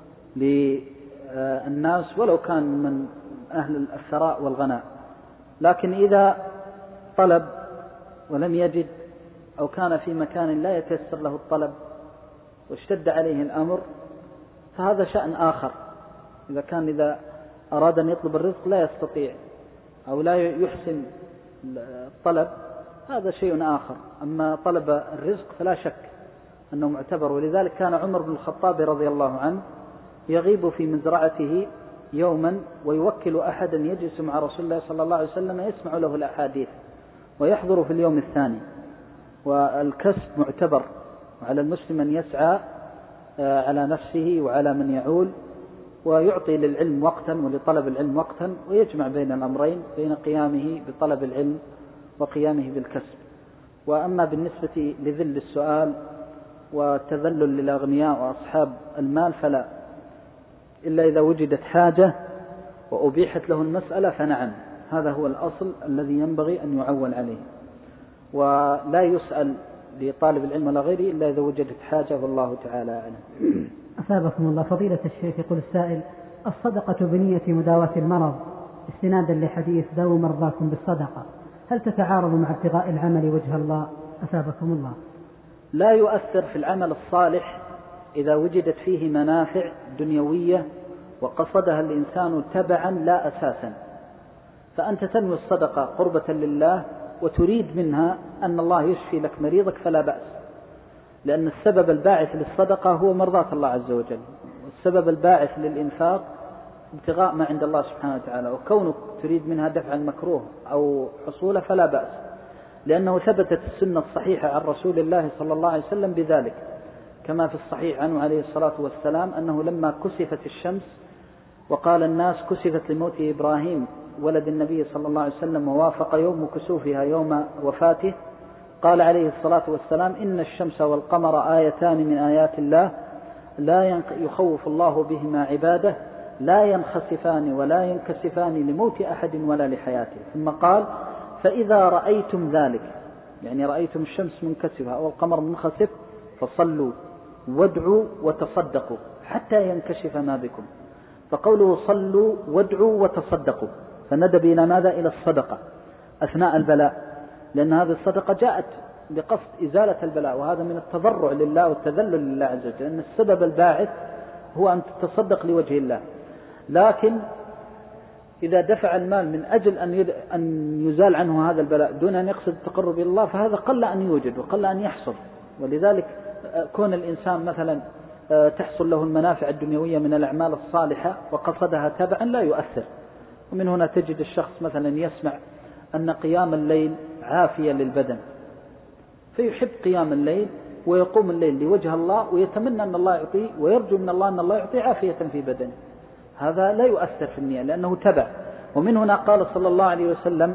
للناس ولو كان من أهل الثراء والغناء. لكن إذا طلب ولم يجد أو كان في مكان لا يتيسر له الطلب واشتد عليه الأمر فهذا شأن آخر. إذا كان إذا أراد أن يطلب الرزق لا يستطيع أو لا يحسن الطلب هذا شيء آخر. أما طلب الرزق فلا شك أنه معتبر، ولذلك كان عمر بن الخطاب رضي الله عنه يغيب في مزرعته يوما ويوكل أحدا يجلس مع رسول الله صلى الله عليه وسلم يسمع له الأحاديث ويحضر في اليوم الثاني. والكسب معتبر، وعلى المسلم أن يسعى على نفسه وعلى من يعول، ويعطي للعلم وقتا ولطلب العلم وقتا، ويجمع بين الأمرين، بين قيامه بطلب العلم وقيامه بالكسب. وأما بالنسبة لذل السؤال والتذلل للأغنياء وأصحاب المال فلا، إلا إذا وجدت حاجة وأبيحت له المسألة فنعم، هذا هو الأصل الذي ينبغي أن يعول عليه. ولا يسأل لطالب العلم ولا غيره إلا إذا وجدت حاجة، والله تعالى أعلم. أثابكم الله. فضيلة الشيخ، يقول السائل: الصدقة بنية مداواة المرض استنادا لحديث داووا مرضاكم بالصدقة، هل تتعارض مع ابتغاء العمل وجه الله؟ أثابكم الله. لا يؤثر في العمل الصالح إذا وجدت فيه منافع دنيوية وقصدها الإنسان تبعا لا أساسا. فأنت تنوي الصدقة قربة لله وتريد منها أن الله يشفي لك مريضك فلا بأس، لأن السبب الباعث للصدقة هو مرضاة الله عز وجل، والسبب الباعث للإنفاق ابتغاء ما عند الله سبحانه وتعالى، وكونك تريد منها دفع المكروه أو حصوله فلا بأس، لأنه ثبتت السنة الصحيحة عن رسول الله صلى الله عليه وسلم بذلك، كما في الصحيح عنه عليه الصلاة والسلام أنه لما كسفت الشمس وقال الناس كسفت لموت إبراهيم ولد النبي صلى الله عليه وسلم ووافق يوم كسوفها يوم وفاته، قال عليه الصلاة والسلام: إن الشمس والقمر آيتان من آيات الله لا يخوف الله بهما عباده، لا ينخسفان ولا ينكسفان لموت أحد ولا لحياته. ثم قال: فإذا رأيتم ذلك، يعني رأيتم الشمس منكسفة أو القمر منخسف، فصلوا وادعوا وتصدقوا حتى ينكشف ما بكم. فقوله صلوا وادعوا وتصدقوا فندب إلى ماذا؟ إلى الصدقة أثناء البلاء، لأن هذه الصدقة جاءت بقصد إزالة البلاء، وهذا من التضرع لله والتذلل لله عز وجل، لأن السبب الباعث هو أن تتصدق لوجه الله. لكن إذا دفع المال من أجل أن يزال عنه هذا البلاء دون أن يقصد التقرب إلى الله فهذا قل أن يوجد وقل أن يحصل. ولذلك كون الإنسان مثلا تحصل له المنافع الدنيوية من الأعمال الصالحة وقصدها تبعا لا يؤثر. ومن هنا تجد الشخص مثلا يسمع أن قيام الليل عافية للبدن فيحب قيام الليل ويقوم الليل لوجه الله ويتمنى أن الله يعطيه ويرجو من الله أن الله يعطيه عافية في بدنه، هذا لا يؤثر في النية لأنه تبع. ومن هنا قال صلى الله عليه وسلم: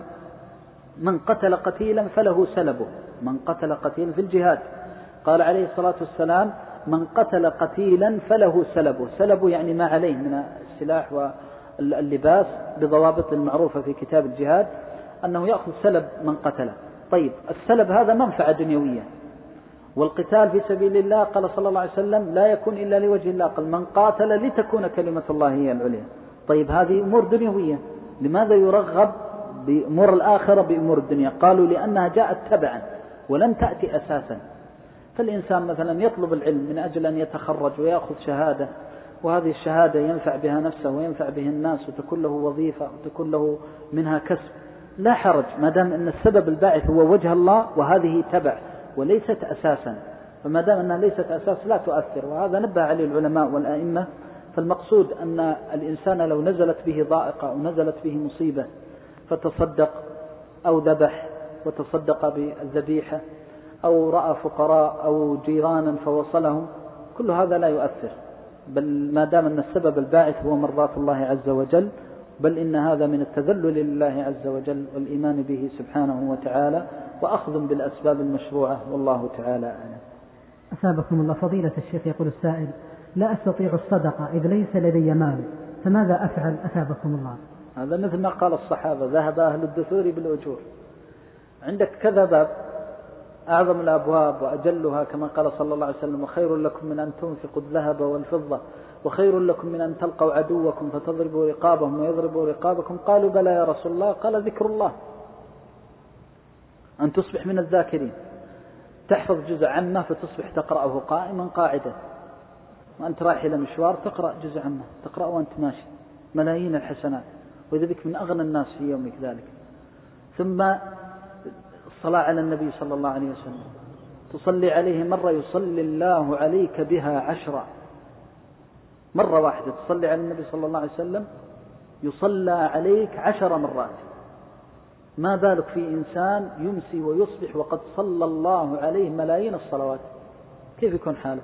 من قتل قتيلا فله سلبه، من قتل قتيلا في الجهاد قال عليه الصلاة والسلام: من قتل قتيلا فله سلبه، سلبه يعني ما عليه من السلاح واللباس بضوابط المعروفة في كتاب الجهاد أنه يأخذ سلب من قتله. طيب السلب هذا منفعة دنيوية، والقتال في سبيل الله قال صلى الله عليه وسلم لا يكون إلا لوجه الله، قال من قاتل لتكون كلمة الله هي العليا. طيب هذه أمور دنيوية، لماذا يرغب بأمور الآخرة بأمور الدنيا؟ قالوا لأنها جاءت تبعا ولم تأتي أساسا. فالإنسان مثلا يطلب العلم من أجل أن يتخرج ويأخذ شهادة، وهذه الشهادة ينفع بها نفسه وينفع به الناس وتكون له وظيفة وتكون له منها كسب، لا حرج ما دام أن السبب الباعث هو وجه الله وهذه تبع وليست أساسا. فما دام أنها ليست أساس لا تؤثر، وهذا نبه عليه العلماء والآئمة. فالمقصود أن الإنسان لو نزلت به ضائقة أو نزلت به مصيبة فتصدق أو ذبح وتصدق بالذبيحة أو رأى فقراء أو جيرانا فوصلهم، كل هذا لا يؤثر، بل ما دام أن السبب الباعث هو مرضاة الله عز وجل، بل إن هذا من التذلل لله عز وجل والإيمان به سبحانه وتعالى وأخذ بالأسباب المشروعة، والله تعالى أعلم. أثابكم الله. فضيلة الشيخ، يقول السائل: لا أستطيع الصدقة إذ ليس لدي مال، فماذا أفعل؟ أثابكم الله. هذا مثل ما قال الصحابة: ذهب أهل الدثور بالأجور. عندك كذا باب أعظم الأبواب وأجلها كما قال صلى الله عليه وسلم: وخير لكم من أن تنفقوا الذهب والفضة وخير لكم من أن تلقوا عدوكم فتضربوا رقابهم ويضربوا رقابكم. قالوا: بلى يا رسول الله. قال: ذكر الله، أن تصبح من الذاكرين، تحفظ جزء عامة فتصبح تقرأه قائما قاعدا، وأنت رايح إلى مشوار تقرأ جزء عامة تقرأه وأنت ماشي، ملايين الحسنات، وإذا بك من أغنى الناس في يومك ذلك. ثم الصلاة على النبي صلى الله عليه وسلم، تصلي عليه مرة يصلي الله عليك بها عشرة، مرة واحدة تصلي على النبي صلى الله عليه وسلم يصلى عليك عشر مرات، ما بالك في إنسان يمسي ويصبح وقد صلى الله عليه ملايين الصلوات، كيف يكون حاله؟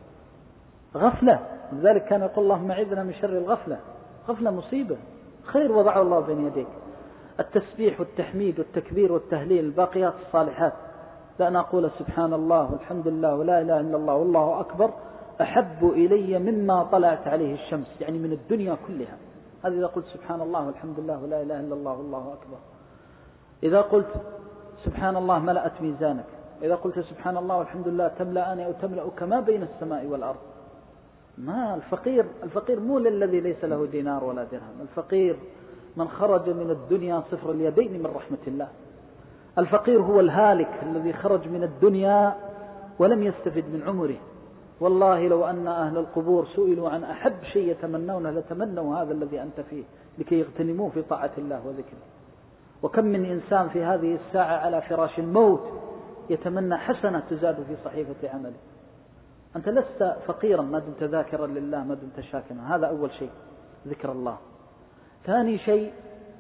غفلة. لذلك كان يقول اللهم أعذنا من شر الغفلة. غفلة مصيبة، خير وضعه الله بين يديك. التسبيح والتحميد والتكبير والتهليل، الباقيات الصالحات، لأن أقول سبحان الله والحمد لله ولا إله إلا الله والله أكبر أحب إلي مما طلعت عليه الشمس، يعني من الدنيا كلها. هذا إذا قلت سبحان الله والحمد لله ولا إله إلا الله والله أكبر. إذا قلت سبحان الله ملأت ميزانك، إذا قلت سبحان الله والحمد لله تملأان أو تملأ كما بين السماء والأرض. ما الفقير الفقير مو للذي ليس له دينار ولا درهم، الفقير من خرج من الدنيا صفر اليدين من رحمة الله. الفقير هو الهالك الذي خرج من الدنيا ولم يستفد من عمره. والله لو أن أهل القبور سئلوا عن أحب شيء يتمنونه لتمنوا هذا الذي أنت فيه لكي يغتنموه في طاعة الله وذكره. وكم من إنسان في هذه الساعة على فراش الموت يتمنى حسنة تزاد في صحيفة عمله. أنت لست فقيرا ما دمت ذاكرا لله، ما دمت شاكرا. هذا أول شيء، ذكر الله. ثاني شيء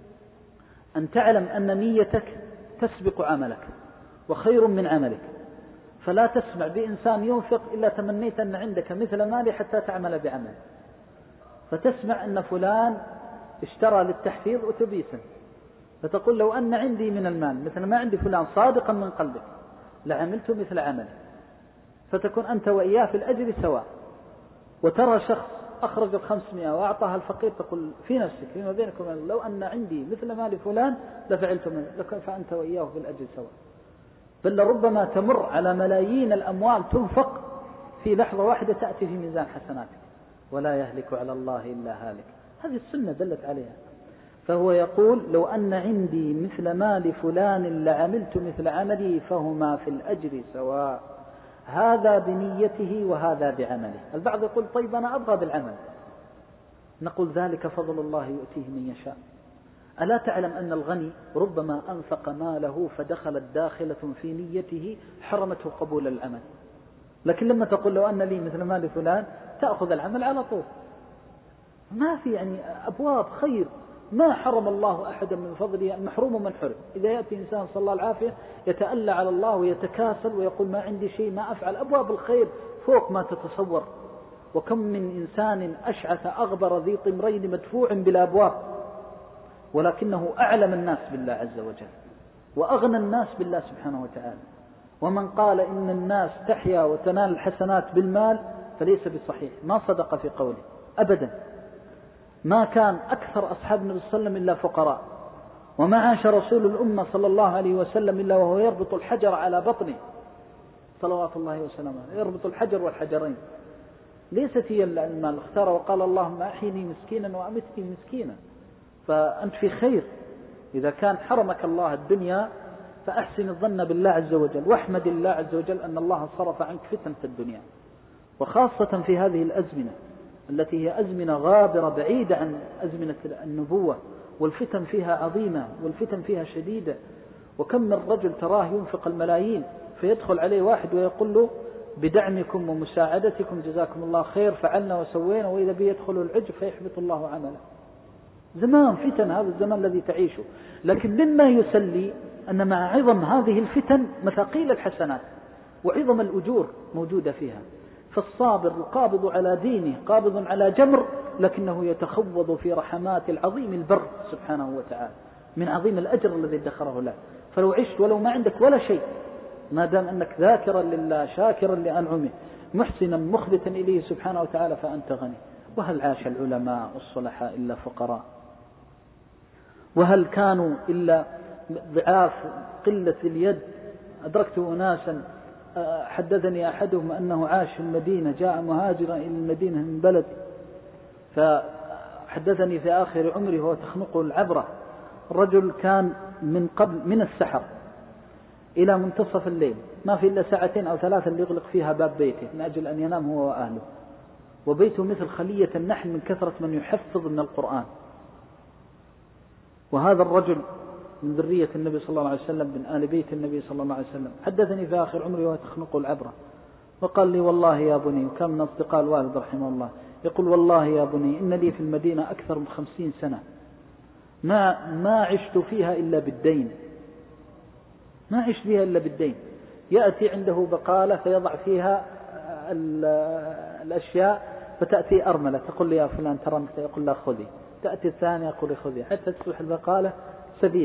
أن تعلم أن نيتك تسبق عملك وخير من عملك، فلا تسمع بإنسان ينفق إلا تمنيت أن عندك مثل مالي حتى تعمل بعمل. فتسمع أن فلان اشترى للتحفيظ أتوبيسا، فتقول لو أن عندي من المال مثل ما عندي فلان صادقا من قلبك لعملت مثل عمله، فتكون أنت وإياه في الأجر سواء. وترى شخص أخرج الخمسمائة وأعطاها الفقير، تقول في نفسك فيما بينكم لو أن عندي مثل مال فلان لفعلت منه، فأنت وإياه في الأجر سواء. بل ربما تمر على ملايين الأموال تنفق في لحظة واحدة تأتي في ميزان حسناتك، ولا يهلك على الله إلا هالك. هذه السنة دلت عليها. فهو يقول لو أن عندي مثل مال فلان لعملت مثل عملي فهما في الأجر سواء. هذا بنيته وهذا بعمله. البعض يقول طيب أنا أبغى بالعمل، نقول ذلك فضل الله يؤتيه من يشاء. ألا تعلم أن الغني ربما أنفق ماله فدخلت داخلة في نيته حرمته قبول العمل، لكن لما تقول لو أن لي مثل مال فلان تأخذ العمل على طول. ما في يعني أبواب خير ما حرم الله أحدا من فضله، المحروم من حرم. إذا يأتي إنسان صلى الله العافية يتألى على الله ويتكاسل ويقول ما عندي شيء ما أفعل، أبواب الخير فوق ما تتصور. وكم من إنسان أشعث أغبر ذي طمرين مدفوع بلا أبواب، ولكنه أعلم الناس بالله عز وجل وأغنى الناس بالله سبحانه وتعالى. ومن قال إن الناس تحيا وتنال الحسنات بالمال فليس بصحيح، ما صدق في قوله أبدا. ما كان أكثر أصحاب النبي صلى الله عليه وسلم إلا فقراء، وما عاش رسول الأمة صلى الله عليه وسلم إلا وهو يربط الحجر على بطنه صلوات الله وسلامه، يربط الحجر والحجرين. ليست هي المال، اختار وقال اللهم أحيني مسكينا وأمتني مسكينا. فأنت في خير. إذا كان حرمك الله الدنيا فأحسن الظن بالله عز وجل، واحمد الله عز وجل أن الله صرف عنك فتنة الدنيا، وخاصة في هذه الأزمنة التي هي أزمنة غابرة بعيدة عن أزمنة النبوة، والفتن فيها عظيمة والفتن فيها شديدة. وكم من رجل تراه ينفق الملايين فيدخل عليه واحد ويقول له بدعمكم ومساعدتكم جزاكم الله خير فعلنا وسوينا، وإذا بي يدخل العجب فيحبط الله عمله. زمان فتن هذا الزمان الذي تعيشه. لكن مما يسلي أن مع عظم هذه الفتن مثاقيل الحسنات وعظم الأجور موجودة فيها. فالصابر القابض على دينه قابض على جمر، لكنه يتخوض في رحمات العظيم البر سبحانه وتعالى من عظيم الأجر الذي ادخره له. فلو عشت ولو ما عندك ولا شيء، ما دام أنك ذاكرا لله شاكرا لأنعمه محسنا مخبتا إليه سبحانه وتعالى فأنت غني. وهل عاش العلماء والصلحاء إلا فقراء؟ وهل كانوا إلا ضعاف قلة اليد؟ أدركت أناسا حدثني أحدهم أنه عاش في المدينة، جاء مهاجرا إلى المدينة من بلد، فحدثني في آخر عمره وهو تخنقه العبرة. الرجل كان من قبل من السحر إلى منتصف الليل ما في إلا ساعتين أو ثلاثة اللي يغلق فيها باب بيته من أجل أن ينام هو وأهله، وبيته مثل خلية النحل من كثرة من يحفظ من القرآن. وهذا الرجل من ذرية النبي صلى الله عليه وسلم من آل بيت النبي صلى الله عليه وسلم. حدثني في آخر عمري وهو تخنق العبرة وقال لي والله يا بني، وكان من أصدقاء الوالد رحمه الله، يقول والله يا بني إن لي في المدينة أكثر من خمسين سنة ما ما عشت فيها إلا بالدين، ما عشت فيها إلا بالدين. يأتي عنده بقالة فيضع فيها الأشياء فتأتي أرملة تقول لي يا فلان ترى، يقول لا خذي، تأتي الثانية يقول خذي، حتى تصبح البقالة سبيل.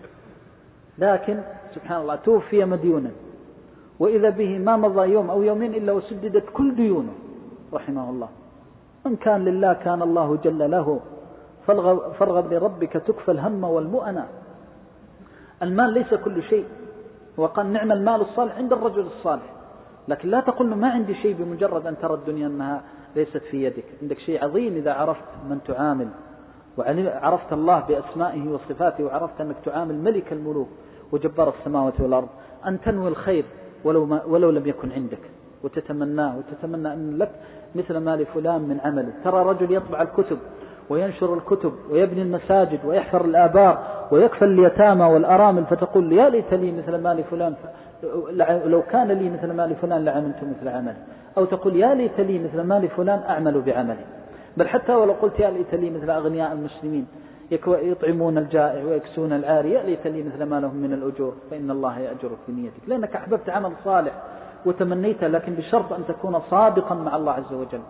لكن سبحان الله توفي مديونا، وإذا به ما مضى يوم أو يومين إلا وسددت كل ديونه رحمه الله. من كان لله كان الله جل له، فارغب لربك تكفى الهم والمؤنة. المال ليس كل شيء، وقال نعم المال الصالح عند الرجل الصالح، لكن لا تقول ما عندي شيء بمجرد أن ترى الدنيا أنها ليست في يدك. عندك شيء عظيم إذا عرفت من تعامل، وعرفت الله بأسمائه وصفاته، وعرفت أنك تعامل ملك الملوك وجبار السماوات والأرض، أن تنوي الخير ولو, ما ولو لم يكن عندك، وتتمناه، وتتمنى أن لك مثل ما لفلان من عمله. ترى رجل يطبع الكتب وينشر الكتب ويبني المساجد ويحفر الآبار ويكفل اليتامى والأرامل، فتقول يا ليت لي مثل ما لفلان، لو كان لي مثل ما لفلان لعملت مثل عمله، أو تقول يا ليت لي مثل ما لفلان أعمل بعمله. بل حتى ولو قلت يا ليت لي مثل أغنياء المسلمين يطعمون الجائع ويكسون العاري، يا ليت لي مثل ما لهم من الأجور، فإن الله يأجرك بنيتك، لأنك أحببت عمل صالح وتمنيته، لكن بشرط أن تكون صادقا مع الله عز وجل.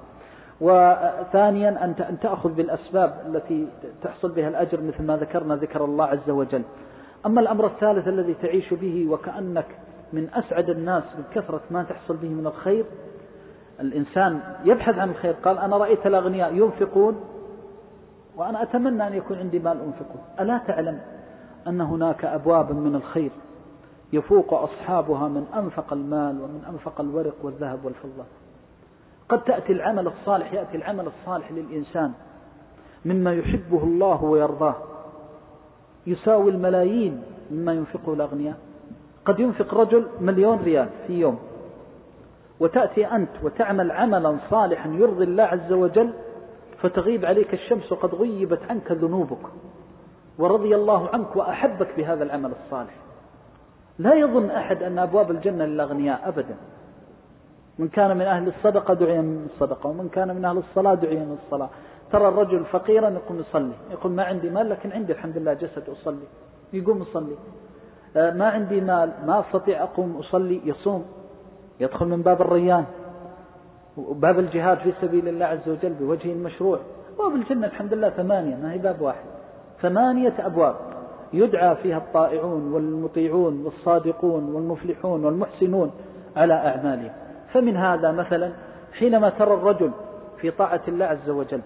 وثانيا أن أن تأخذ بالأسباب التي تحصل بها الأجر، مثل ما ذكرنا ذكر الله عز وجل. أما الأمر الثالث الذي تعيش به وكأنك من أسعد الناس بكثرة ما تحصل به من الخير، الإنسان يبحث عن الخير. قال أنا رأيت الأغنياء ينفقون وأنا أتمنى أن يكون عندي مال أنفقه. ألا تعلم أن هناك أبواب من الخير يفوق أصحابها من أنفق المال ومن أنفق الورق والذهب والفضة؟ قد تأتي العمل الصالح، يأتي العمل الصالح للإنسان مما يحبه الله ويرضاه يساوي الملايين مما ينفقه الأغنياء. قد ينفق رجل مليون ريال في يوم، وتأتي أنت وتعمل عملا صالحا يرضي الله عز وجل، فتغيب عليك الشمس وقد غيبت عنك ذنوبك، ورضي الله عنك وأحبك بهذا العمل الصالح. لا يظن أحد أن أبواب الجنة للأغنياء أبدا. من كان من أهل الصدقة دعي من الصدقة، ومن كان من أهل الصلاة دعي من الصلاة. ترى الرجل فقيرا يقوم يصلي، يقول ما عندي مال لكن عندي الحمد لله جسد أصلي، يقوم يصلي. ما عندي مال ما أستطيع أقوم أصلي، يصوم، يدخل من باب الريان وباب الجهاد في سبيل الله عز وجل بوجه المشروع. باب الجنة الحمد لله ثمانية، ما هي باب واحد، ثمانية أبواب يدعى فيها الطائعون والمطيعون والصادقون والمفلحون والمحسنون على أعمالهم. فمن هذا مثلا حينما ترى الرجل في طاعة الله عز وجل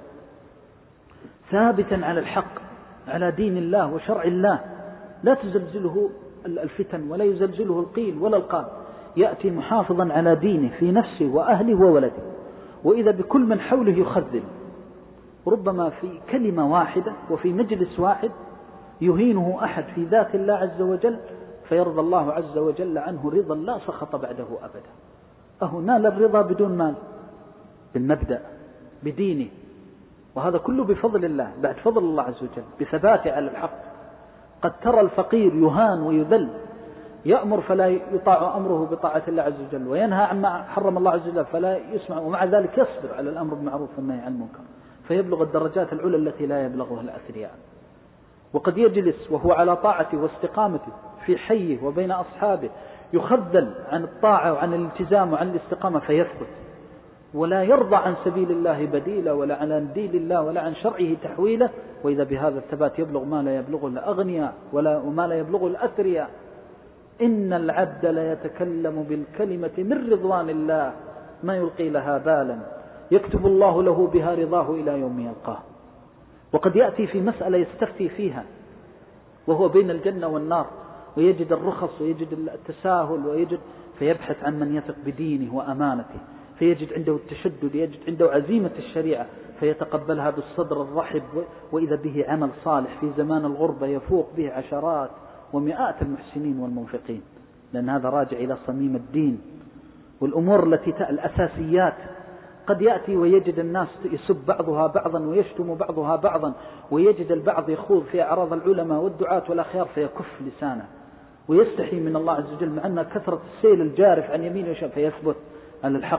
ثابتا على الحق على دين الله وشرع الله، لا تزلزله الفتن ولا يزلزله القيل ولا القال، يأتي محافظا على دينه في نفسه وأهله وولده، وإذا بكل من حوله يخذل، ربما في كلمة واحدة وفي مجلس واحد يهينه أحد في ذات الله عز وجل، فيرضى الله عز وجل عنه رضا لا سخط بعده أبدا. أهو نال الرضا بدون مال، بالمبدأ بدينه، وهذا كله بفضل الله، بعد فضل الله عز وجل بثباته على الحق. قد ترى الفقير يهان ويذل، يأمر فلا يطاع أمره بطاعة الله عز وجل، وينهى عما حرم الله عز وجل فلا يسمع، ومع ذلك يصبر على الأمر بالمعروف والنهي عن المنكر، فيبلغ الدرجات العلى التي لا يبلغها الأثرياء. وقد يجلس وهو على طاعته واستقامته في حيه وبين أصحابه يخذل عن الطاعة وعن الالتزام وعن الاستقامة فيثبت، ولا يرضى عن سبيل الله بديلا، ولا عن دين الله ولا عن شرعه تحويله، وإذا بهذا الثبات يبلغ ما لا يبلغه الأغنياء ولا وما لا يبلغه الأثرياء. إن العبد لا يتكلم بالكلمة من رضوان الله ما يلقي لها بالا، يكتب الله له بها رضاه إلى يوم يلقاه. وقد يأتي في مسألة يستفتي فيها وهو بين الجنة والنار، ويجد الرخص ويجد التساهل ويجد، فيبحث عن من يثق بدينه وأمانته، فيجد عنده التشدد، يجد عنده عزيمة الشريعة فيتقبلها بالصدر الرحب، وإذا به عمل صالح في زمان الغربة يفوق به عشرات ومئات المحسنين والمنفقين، لأن هذا راجع إلى صميم الدين والأمور التي الأساسيات. قد يأتي ويجد الناس يسب بعضها بعضا ويشتم بعضها بعضا، ويجد البعض يخوض في أعراض العلماء والدعاة والأخيار فيكف لسانه ويستحي من الله عز وجل، مع أن كثرة السيل الجارف عن يمين وشمال، فيثبت على الحق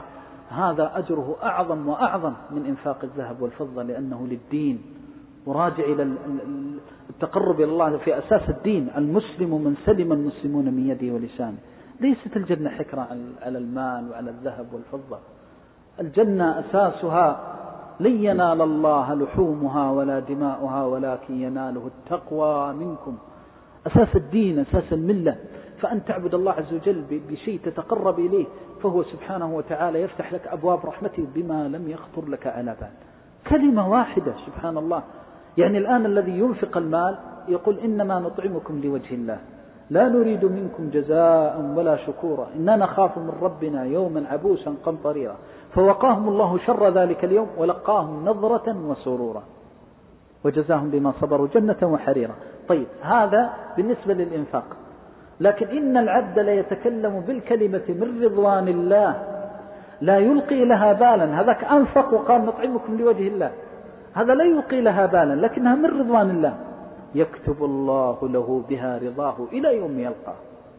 هذا أجره أعظم وأعظم من إنفاق الذهب والفضة، لأنه للدين وراجع إلى التقرب إلى الله في أساس الدين. المسلم من سلم المسلمون من يده ولسانه. ليست الجنة حكرة على المال وعلى الذهب والفضة. الجنة أساسها لن ينال الله لحومها ولا دماؤها ولكن يناله التقوى منكم. أساس الدين، أساس الملة. فأن تعبد الله عز وجل بشيء تتقرب إليه، فهو سبحانه وتعالى يفتح لك أبواب رحمته بما لم يخطر لك على بال. كلمة واحدة سبحان الله. يعني الآن الذي ينفق المال يقول إنما نطعمكم لوجه الله لا نريد منكم جزاء ولا شكورا إننا نخاف من ربنا يوما عبوسا قمطريرا، فوقاهم الله شر ذلك اليوم ولقاهم نظرة وسرورا وجزاهم بما صبروا جنة وحريرا. طيب هذا بالنسبة للإنفاق. لكن إن العبد لا يتكلم بالكلمة من رضوان الله لا يلقي لها بالا. هذاك أنفق وقال نطعمكم لوجه الله، هذا لا يلقي لها بالا لكنها من رضوان الله، يكتب الله له بها رضاه إلى يوم يلقاه.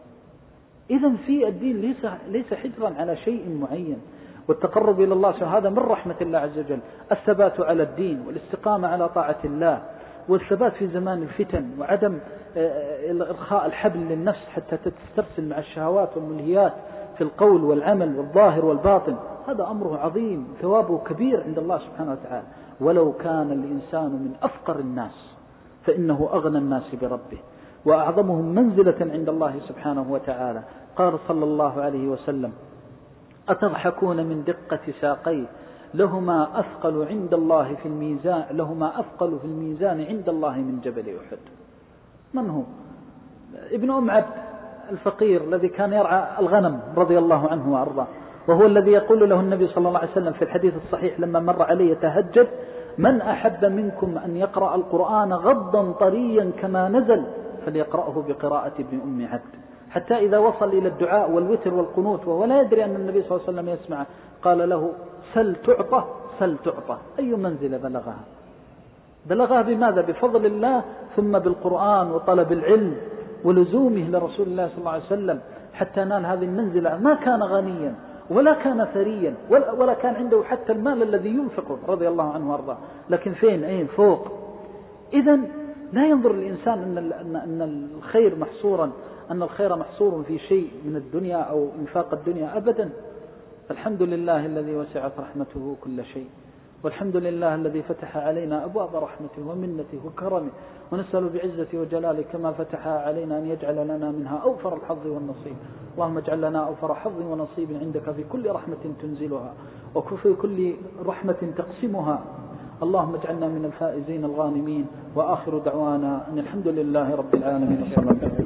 إذن في الدين ليس, ليس حجرا على شيء معين، والتقرب إلى الله هذا من رحمة الله عز وجل. الثبات على الدين والاستقامة على طاعة الله والثبات في زمان الفتن وعدم إرخاء الحبل للنفس حتى تسترسل مع الشهوات والملهيات في القول والعمل والظاهر والباطن. هذا أمره عظيم، ثوابه كبير عند الله سبحانه وتعالى. ولو كان الإنسان من أفقر الناس فإنه أغنى الناس بربه وأعظمهم منزلة عند الله سبحانه وتعالى. قال صلى الله عليه وسلم أتضحكون من دقة ساقيه لهما أثقل عند الله في الميزان لهما أثقل في الميزان عند الله من جبل أحد. من هو؟ ابن أم عبد الفقير الذي كان يرعى الغنم رضي الله عنه وأرضاه، وهو الذي يقول له النبي صلى الله عليه وسلم في الحديث الصحيح لما مر عليه يتهجد: من أحب منكم أن يقرأ القرآن غضا طريا كما نزل فليقرأه بقراءة ابن أم عبد. حتى إذا وصل إلى الدعاء والوتر والقنوت وهو لا يدري أن النبي صلى الله عليه وسلم يسمع، قال له: سل تعطى سل تعطى. أي منزلة بلغها؟ بلغها بماذا؟ بفضل الله، ثم بالقرآن وطلب العلم ولزومه لرسول الله صلى الله عليه وسلم حتى نال هذه المنزلة. ما كان غنيا ولا كان ثريا ولا كان عنده حتى المال الذي ينفقه رضي الله عنه وارضاه، لكن فين؟ أين؟ فوق. إذن لا ينظر الإنسان أن أن الخير محصورا أن الخير محصور في شيء من الدنيا أو إنفاق الدنيا أبدا. الحمد لله الذي وسعت رحمته كل شيء، والحمد لله الذي فتح علينا أبواب رحمته ومنته وكرمه، ونسأل بعزته وجلاله كما فتح علينا أن يجعل لنا منها أوفر الحظ والنصيب. اللهم اجعل لنا أوفر حظ ونصيب عندك في كل رحمة تنزلها وفي كل رحمة تقسمها. اللهم اجعلنا من الفائزين الغانمين. وآخر دعوانا أن الحمد لله رب العالمين.